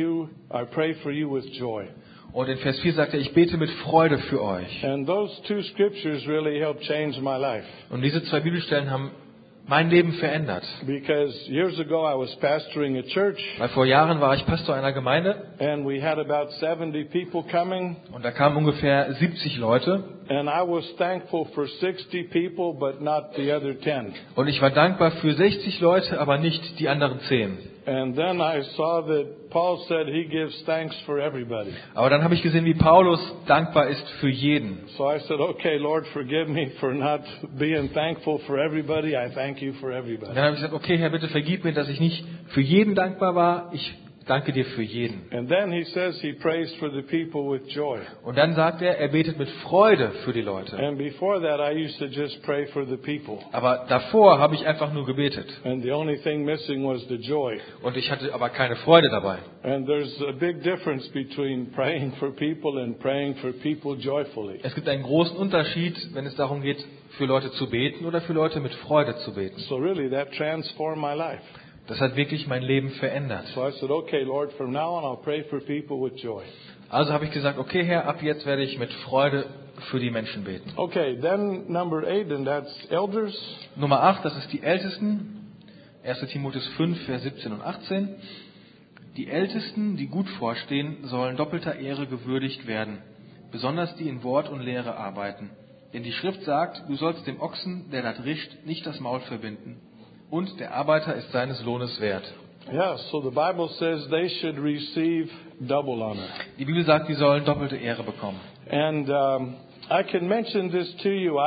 for you with joy. Und in Vers 4 sagt er, ich bete mit Freude für euch. And those two scriptures really helped change my life. Und diese zwei Bibelstellen haben mein Leben verändert. Because years ago I was pastoring a church, Weil vor Jahren war ich Pastor einer Gemeinde and we had about 70 people coming, und da kamen ungefähr 70 Leute. and I was thankful for 60 people, but not the other 10. Und ich war dankbar für 60 Leute, aber nicht die anderen 10. And then I saw that Paul said he gives thanks for everybody. Aber dann habe ich gesehen, wie Paulus dankbar ist für jeden. So I said, okay, Lord, forgive me for not being thankful for everybody. I thank you for Und everybody. dann habe ich gesagt, okay, Herr, bitte vergib mir, dass ich nicht für jeden dankbar war. Ich danke dir für jeden. And then he says he prays for the people with joy. Und dann sagt er betet mit Freude für die Leute. And before that, I used to just pray for the people. Aber davor habe ich einfach nur gebetet. And the only thing missing was the joy. Und ich hatte aber keine Freude dabei. And there's a big difference between praying for people and praying for people joyfully. Es gibt einen großen Unterschied, wenn es darum geht, für Leute zu beten oder für Leute mit Freude zu beten. So really, that transformed my life. Das hat wirklich mein Leben verändert. So I said, okay, Lord, from now on, I'll pray for people with joy. Also habe ich gesagt, okay Herr, ab jetzt werde ich mit Freude für die Menschen beten. Okay, then number 8, and that's elders. Nummer 8, das ist die Ältesten. 1. Timotheus 5, Vers 17 und 18. Die Ältesten, die gut vorstehen, sollen doppelter Ehre gewürdigt werden, besonders die in Wort und Lehre arbeiten. Denn die Schrift sagt, du sollst dem Ochsen, der da drischt, nicht das Maul verbinden. Und der Arbeiter ist seines Lohnes wert. Yeah, so the Bible says they should receive double honor. Die Bibel sagt, die sollen doppelte Ehre bekommen. And I can mention this to you.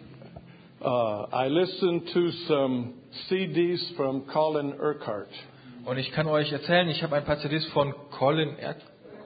I listened to some CDs from Colin Urquhart. Und ich kann euch erzählen, ich habe ein paar CDs von Colin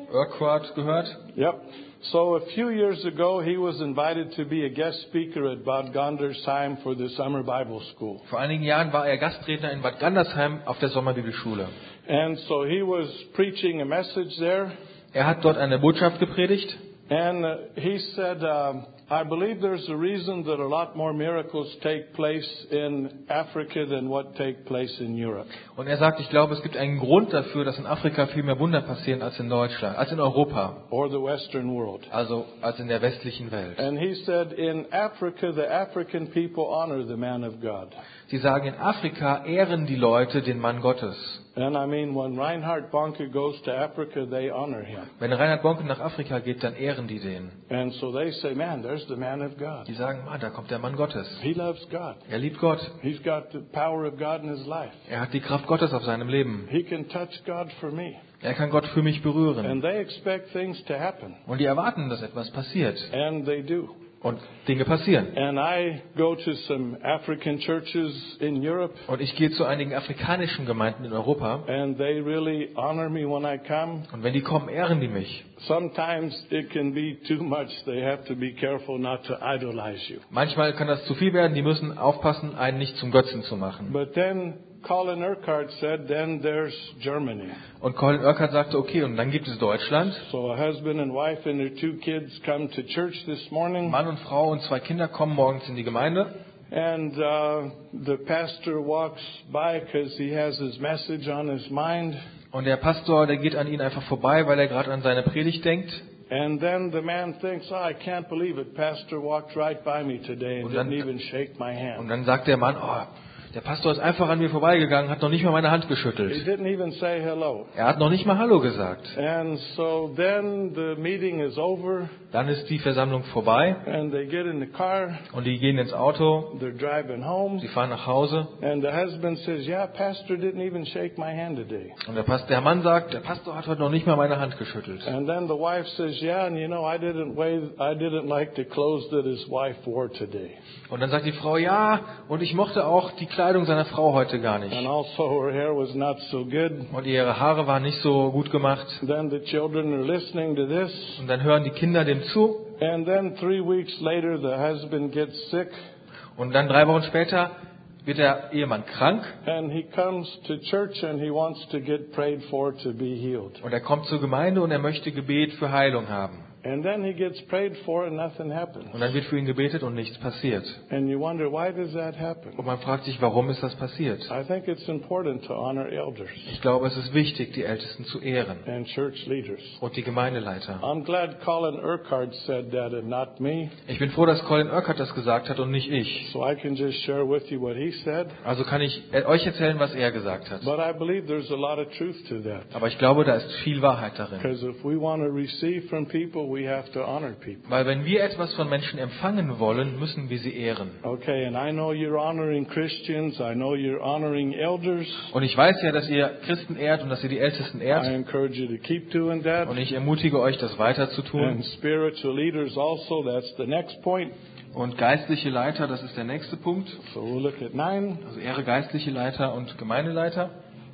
Urquhart gehört. Yep. So a few years ago, he was invited to be a guest speaker at Bad Gandersheim for the summer Bible school. Vor einigen Jahren war er Gastredner in Bad Gandersheim auf der Sommerbibelschule. And so he was preaching a message there. Er hat dort eine Botschaft gepredigt. And he said, I believe there's a reason that a lot more miracles take place in Africa than what take place in Europe. Und er sagt, ich glaube, es gibt einen Grund dafür, dass in Afrika viel mehr Wunder passieren als in Deutschland, als in Europa. Or the Western world. Also als in der westlichen Welt. And he said, in Africa, the African people honor the man of God. Sie sagen, in Afrika ehren die Leute den Mann Gottes. And I mean, when Reinhard Bonnke goes to Africa, they honor him. Wenn Reinhard Bonnke nach Afrika geht, dann ehren die den. And so they say, man, there's the man of God. Die sagen, da kommt der Mann Gottes. He loves God. Er liebt Gott. He's got the power of God in his life. Er hat die Kraft Gottes auf seinem Leben. He can touch God for me. Er kann Gott für mich berühren. And they expect things to happen. Und die erwarten, dass etwas passiert. And they do. Und Dinge passieren. And I go to some African churches in Europe. Und ich gehe zu einigen afrikanischen Gemeinden in Europa. And they really honor me when I come. Und wenn die kommen, ehren die mich. Sometimes it can be too much. They have to be careful not to idolize you. Manchmal kann das zu viel werden. Die müssen aufpassen, einen nicht zum Götzen zu machen. But then Colin Urquhart said, then there's Germany. Und Colin Urquhart sagte, okay, und dann gibt es Deutschland. So a husband and wife and their 2 kids come to church this morning. Mann und Frau und 2 Kinder kommen morgens in die Gemeinde. And the pastor walks by because he has his message on his mind. Und der Pastor, der geht an ihnen einfach vorbei, weil er gerade an seine Predigt denkt. And then the man thinks, I can't believe it. Pastor walked right by me today and didn't even shake my hand. Und dann sagt der Mann, der Pastor ist einfach an mir vorbeigegangen, hat noch nicht mal meine Hand He geschüttelt. didn't even say hello. Er hat noch nicht mal Hallo gesagt. And so then the meeting is over. Dann ist die Versammlung vorbei And they get in the car. und die gehen ins Auto. They're driving home. Sie fahren nach Hause. And the husband says, yeah, Pastor didn't even shake my hand today. Und der Mann sagt, der Pastor hat heute noch nicht mal meine Hand geschüttelt. And then the wife says, yeah, and you know, I didn't like the clothes that his wife wore today. Und dann sagt die Frau, ja, und ich mochte auch die Kleidung seiner Frau heute gar nicht. And also her hair was not so good. Und ihre Haare waren nicht so gut gemacht. Then the children are listening to this. Und dann hören die Kinder dem zu. And then 3 weeks later, the husband gets sick. Und dann 3 Wochen später wird der Ehemann krank. And he comes to church and he wants to get prayed for to be healed. Und er kommt zur Gemeinde und er möchte Gebet für Heilung haben. And then he gets prayed for and nothing happens. Und dann wird für ihn gebetet und nichts passiert. And you wonder, why does that happen? Und man fragt sich, warum ist das passiert? I think it's important to honor elders Ich glaube, es ist wichtig, die Ältesten zu ehren and church leaders. und die Gemeindeleiter. I'm glad Colin Urquhart said that and not me. Ich bin froh, dass Colin Urquhart das gesagt hat und nicht ich. So I can just share with you what he said. Also kann ich euch erzählen, was er gesagt hat. But I believe there's a lot of truth to that. Aber ich glaube, da ist viel Wahrheit darin. Because if we want to receive from people, we have to honor people. Weil wenn wir etwas von Menschen empfangen wollen, müssen wir sie ehren. Okay, and I know you're honoring Christians. I know you're honoring elders. Und ich weiß ja, dass ihr Christen ehrt und dass ihr die Ältesten I ehrt. encourage you to keep doing that. Und ich ermutige euch, das weiter zu tun. And spiritual leaders also, that's the next point. Und geistliche Leiter, das ist der nächste Punkt. So we'll look at 9. Also ehre geistliche Leiter und Gemeindeleiter.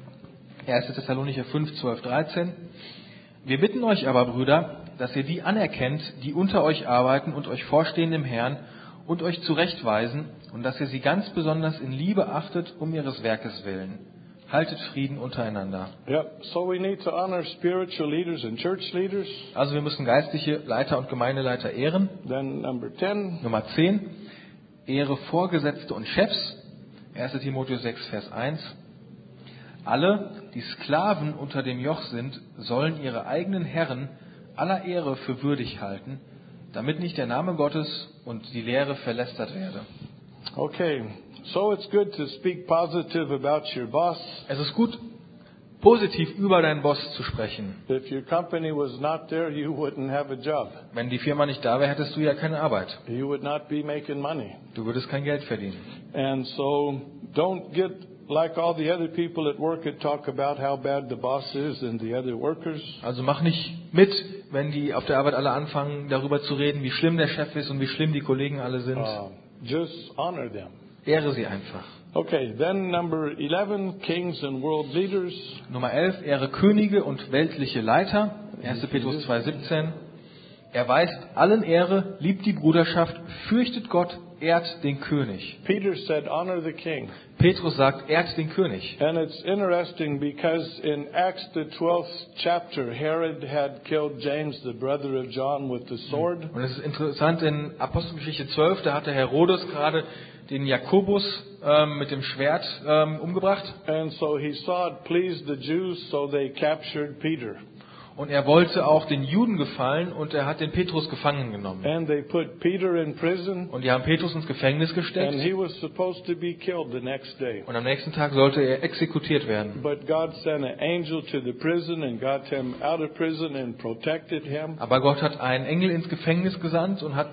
1. Thessalonicher 5, 12, 13. Wir bitten euch aber, Brüder, dass ihr die anerkennt, die unter euch arbeiten und euch vorstehen im Herrn und euch zurechtweisen und dass ihr sie ganz besonders in Liebe achtet, um ihres Werkes willen. Haltet Frieden untereinander. Yep. So we need to honor spiritual leaders and church leaders. Also wir müssen geistliche Leiter und Gemeindeleiter ehren. Then number 10. Nummer 10. Ehre Vorgesetzte und Chefs. 1. Timotheus 6, Vers 1. Alle, die Sklaven unter dem Joch sind, sollen ihre eigenen Herren aller Ehre für würdig halten, damit nicht der Name Gottes und die Lehre verlästert werde. Okay. So it's good to speak positive about your boss. Es ist gut, positiv über deinen Boss zu sprechen. If your company was not there, you wouldn't have a job. Wenn die Firma nicht da wäre, hättest du ja keine Arbeit. You would not be making money. Du würdest kein Geld verdienen. And so don't get like all the other people at work that talk about how bad the boss is and the other workers. Also mach nicht mit, wenn die auf der Arbeit alle anfangen, darüber zu reden, wie schlimm der Chef ist und wie schlimm die Kollegen alle sind. Just honor them. Ehre sie einfach. Okay, then number 11, kings and world leaders. Nummer 11, ehre Könige und weltliche Leiter. 1. Petrus 2,17. Erweist allen Ehre, liebt die Bruderschaft, fürchtet Gott, ehrt den König. Peter said, honor the king. Petrus sagt, ehrt den König. And it's interesting because in Acts the 12th chapter, Herod had killed James, the brother of John, with the sword. Und es ist interessant, in Apostelgeschichte 12, da hatte Herodes gerade den Jakobus mit dem Schwert umgebracht. And so he saw it pleased the Jews, so they captured Peter. Und er wollte auch den Juden gefallen und er hat den Petrus gefangen genommen. And they put Peter in prison. Und die haben Petrus ins Gefängnis gesteckt. And he was supposed to be killed the next day. Und am nächsten Tag sollte er exekutiert werden. But God sent an angel to the prison and got him out of prison and protected him. Aber Gott hat einen Engel ins Gefängnis gesandt und hat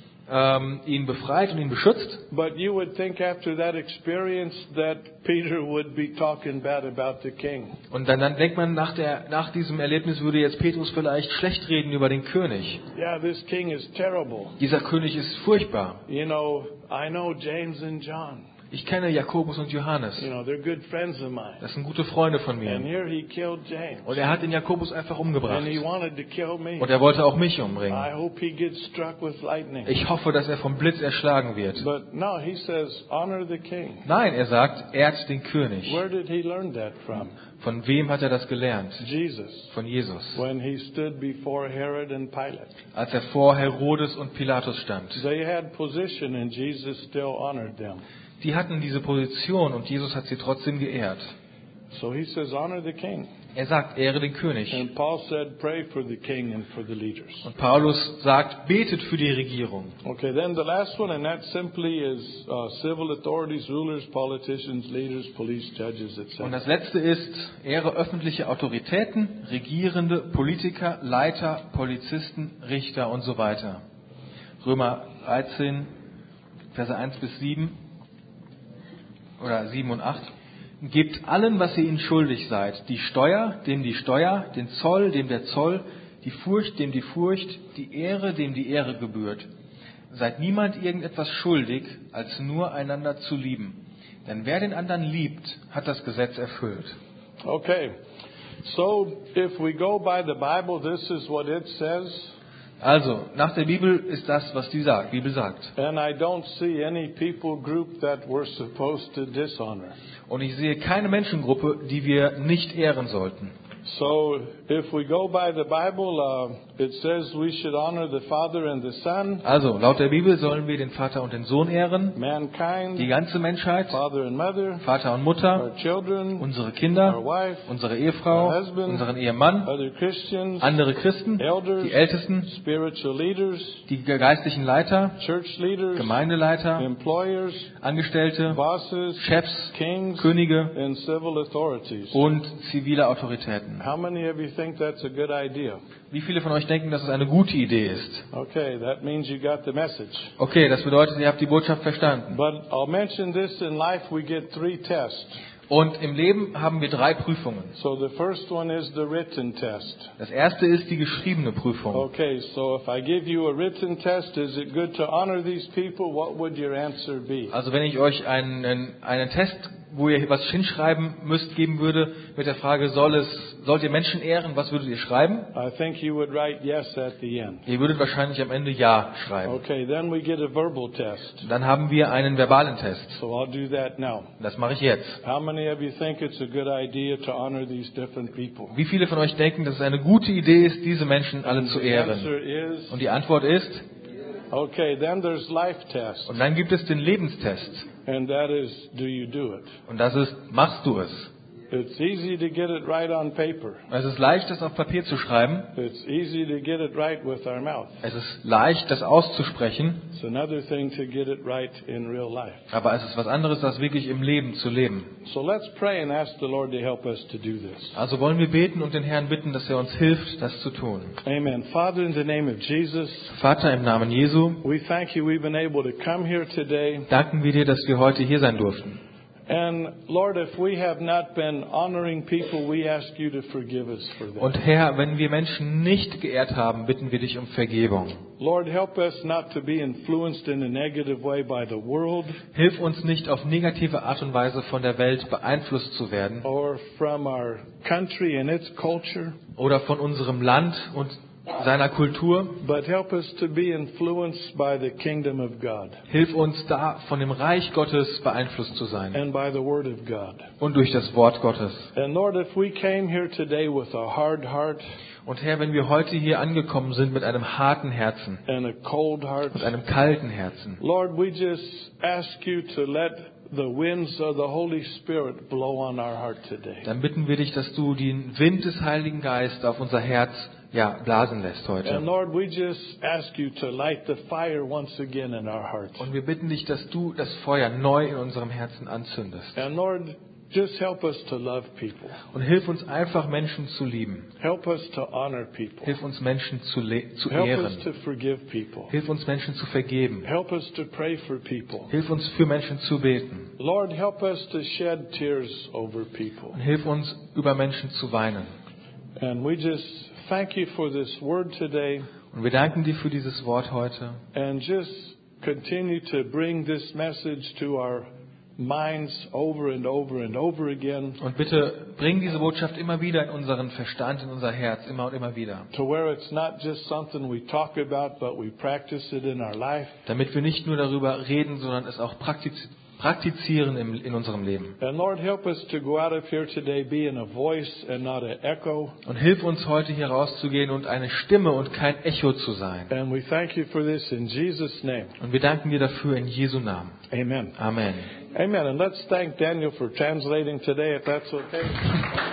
ihn befreit und ihn beschützt. But you would think after that experience that Peter would be talking bad about the king. Und dann denkt man, nach diesem Erlebnis würde jetzt Petrus vielleicht schlecht reden über den König. Yeah, this king is terrible. Dieser König ist furchtbar. You know, I know James and John. Ich kenne Jakobus und Johannes. You know, they're good friends of mine. Das sind gute Freunde von mir. And here he killed James. Und er hat den Jakobus einfach umgebracht. And he wanted to kill me. Und er wollte auch mich umbringen. I hope he gets struck with lightning. Ich hoffe, dass er vom Blitz erschlagen wird. But no, he says, honor the king. Nein, er sagt, ehrt den König. Where did he learn that from? Von wem hat er das gelernt? Jesus. Von Jesus. When he stood before Herod and Pilate. Als er vor Herodes und Pilatus stand. They had position and Jesus still honored them. Die hatten diese Position und Jesus hat sie trotzdem geehrt. So he says, honor the king. Er sagt, ehre den König. And Paul said, pray for the king and for the leaders. Und Paulus sagt, betet für die Regierung. Okay, then the last one, and that simply is civil authorities, rulers, politicians, leaders, police, judges, etc. Und das letzte ist, ehre öffentliche Autoritäten, Regierende, Politiker, Leiter, Polizisten, Richter und so weiter. Römer 13, Verse 1 bis 7 oder 7 und 8. Gebt allen, was ihr ihnen schuldig seid, die Steuer, dem die Steuer, den Zoll, dem der Zoll, die Furcht, dem die Furcht, die Ehre, dem die Ehre gebührt. Seid niemand irgendetwas schuldig, als nur einander zu lieben. Denn wer den anderen liebt, hat das Gesetz erfüllt. Okay, so if we go by the Bible, this is what it says. Also, nach der Bibel ist das, was die Bibel sagt. And I don't see any people group that we're supposed to dishonor. Und ich sehe keine Menschengruppe, die wir nicht ehren sollten. So, if we go by the Bible, it says we should honor the Father and the Son. Also, laut der Bibel sollen wir den Vater und den Sohn ehren, Mankind, die ganze Menschheit, Father and Mother, Vater und Mutter, our children, unsere our Kinder, wife, unsere Ehefrau, our husband, unseren Ehemann, other Christians, andere Christen, elders, die Ältesten, spiritual leaders, die geistlichen Leiter, church leaders, Gemeindeleiter, employers, Angestellte, bosses, Chefs, kings, Könige and civil authorities. und zivile Autoritäten. How many of you think that's a good idea? Wie viele von euch denken, dass es eine gute Idee ist? Okay, that means you got the message. Okay, das bedeutet, ihr habt die Botschaft verstanden. But I'll mention this: in life we get 3 tests. Und im Leben haben wir 3 Prüfungen. So the first one is the written test. Das erste ist die geschriebene Prüfung. Okay, so if I give you a written test, is it good to honor these people? What would your answer be? Also wenn ich euch einen Test, wo ihr was hinschreiben müsst, geben würde, mit der Frage, sollt ihr Menschen ehren, was würdet ihr schreiben? I think you would write yes at the end. Ihr würdet wahrscheinlich am Ende Ja schreiben. Okay, then we get a verbal test. Dann haben wir einen verbalen Test. So I'll do that now. Das mache ich jetzt. How many of you think it's a good idea to honor these different people? Wie viele von euch denken, dass es eine gute Idee ist, diese Menschen alle zu The ehren? answer is, Und die Antwort ist, okay, then there's life test. und dann gibt es den Lebenstest. And that is, do you do it? Und das ist, machst du es? It's easy to get it right on paper. Es ist leicht, das auf Papier zu schreiben. It's easy to get it right with our mouth. Es ist leicht, das auszusprechen. It's another thing to get it right in real life. Aber es ist was anderes, das wirklich im Leben zu leben. So let's pray and ask the Lord to help us to do this. Also wollen wir beten und den Herrn bitten, dass er uns hilft, das zu tun. Amen. Father, in the name of Jesus, Vater, im Namen Jesu, we thank you we've been able to come here today. danken wir dir, dass wir heute hier sein durften. And Lord, if we have not been honoring people, we ask you to forgive us for Und that. Herr, wenn wir Menschen nicht geehrt haben, bitten wir dich um Vergebung. Lord, help us not to be influenced in a negative way by the world Hilf uns nicht auf negative Art und Weise von der Welt beeinflusst zu werden or from our country and its culture, oder von unserem Land und seiner Kultur. but help us to be influenced by the kingdom of God Hilf uns da, von dem Reich Gottes beeinflusst zu sein and by the word of God. und durch das Wort Gottes. And Lord, if we came here today with a hard heart Und Herr, wenn wir heute hier angekommen sind mit einem harten Herzen, and a cold heart, mit einem kalten Herzen, Lord, we just ask you to let the winds of the Holy Spirit blow on our heart today. dann bitten wir dich, dass du den Wind des Heiligen Geistes auf unser Herz blasen lässt And heute. Lord, we just ask you to light the fire once again in our hearts. Und wir bitten dich, dass du das Feuer neu in unserem Herzen anzündest. And Lord, just help us to love people. Und hilf uns einfach, Menschen zu lieben. Help us to honor people. Hilf uns, Menschen zu Help us ehren. to forgive people. Hilf uns, Menschen zu vergeben. Help us to pray for people. Hilf uns, für Menschen zu beten. Lord, help us to shed tears over people. Und hilf uns, über Menschen zu weinen. And we just thank you for this word today. Und wir danken dir für dieses Wort heute. And just continue to bring this message to our minds over and over and over again, Und bitte bring diese Botschaft immer wieder in unseren Verstand, in unser Herz, immer und immer wieder. to where it's not just something we talk about, but we practice it in our life. Damit wir nicht nur darüber reden, sondern es auch praktizieren in unserem Leben. And Lord, help us to go out of here today being a voice and not an echo. Und hilf uns heute hier rauszugehen und eine Stimme und kein Echo zu sein. And we thank you for this in Jesus' name. Und wir danken dir dafür in Jesu Namen. Amen. Amen. Amen. And let's thank Daniel for translating today, if that's okay.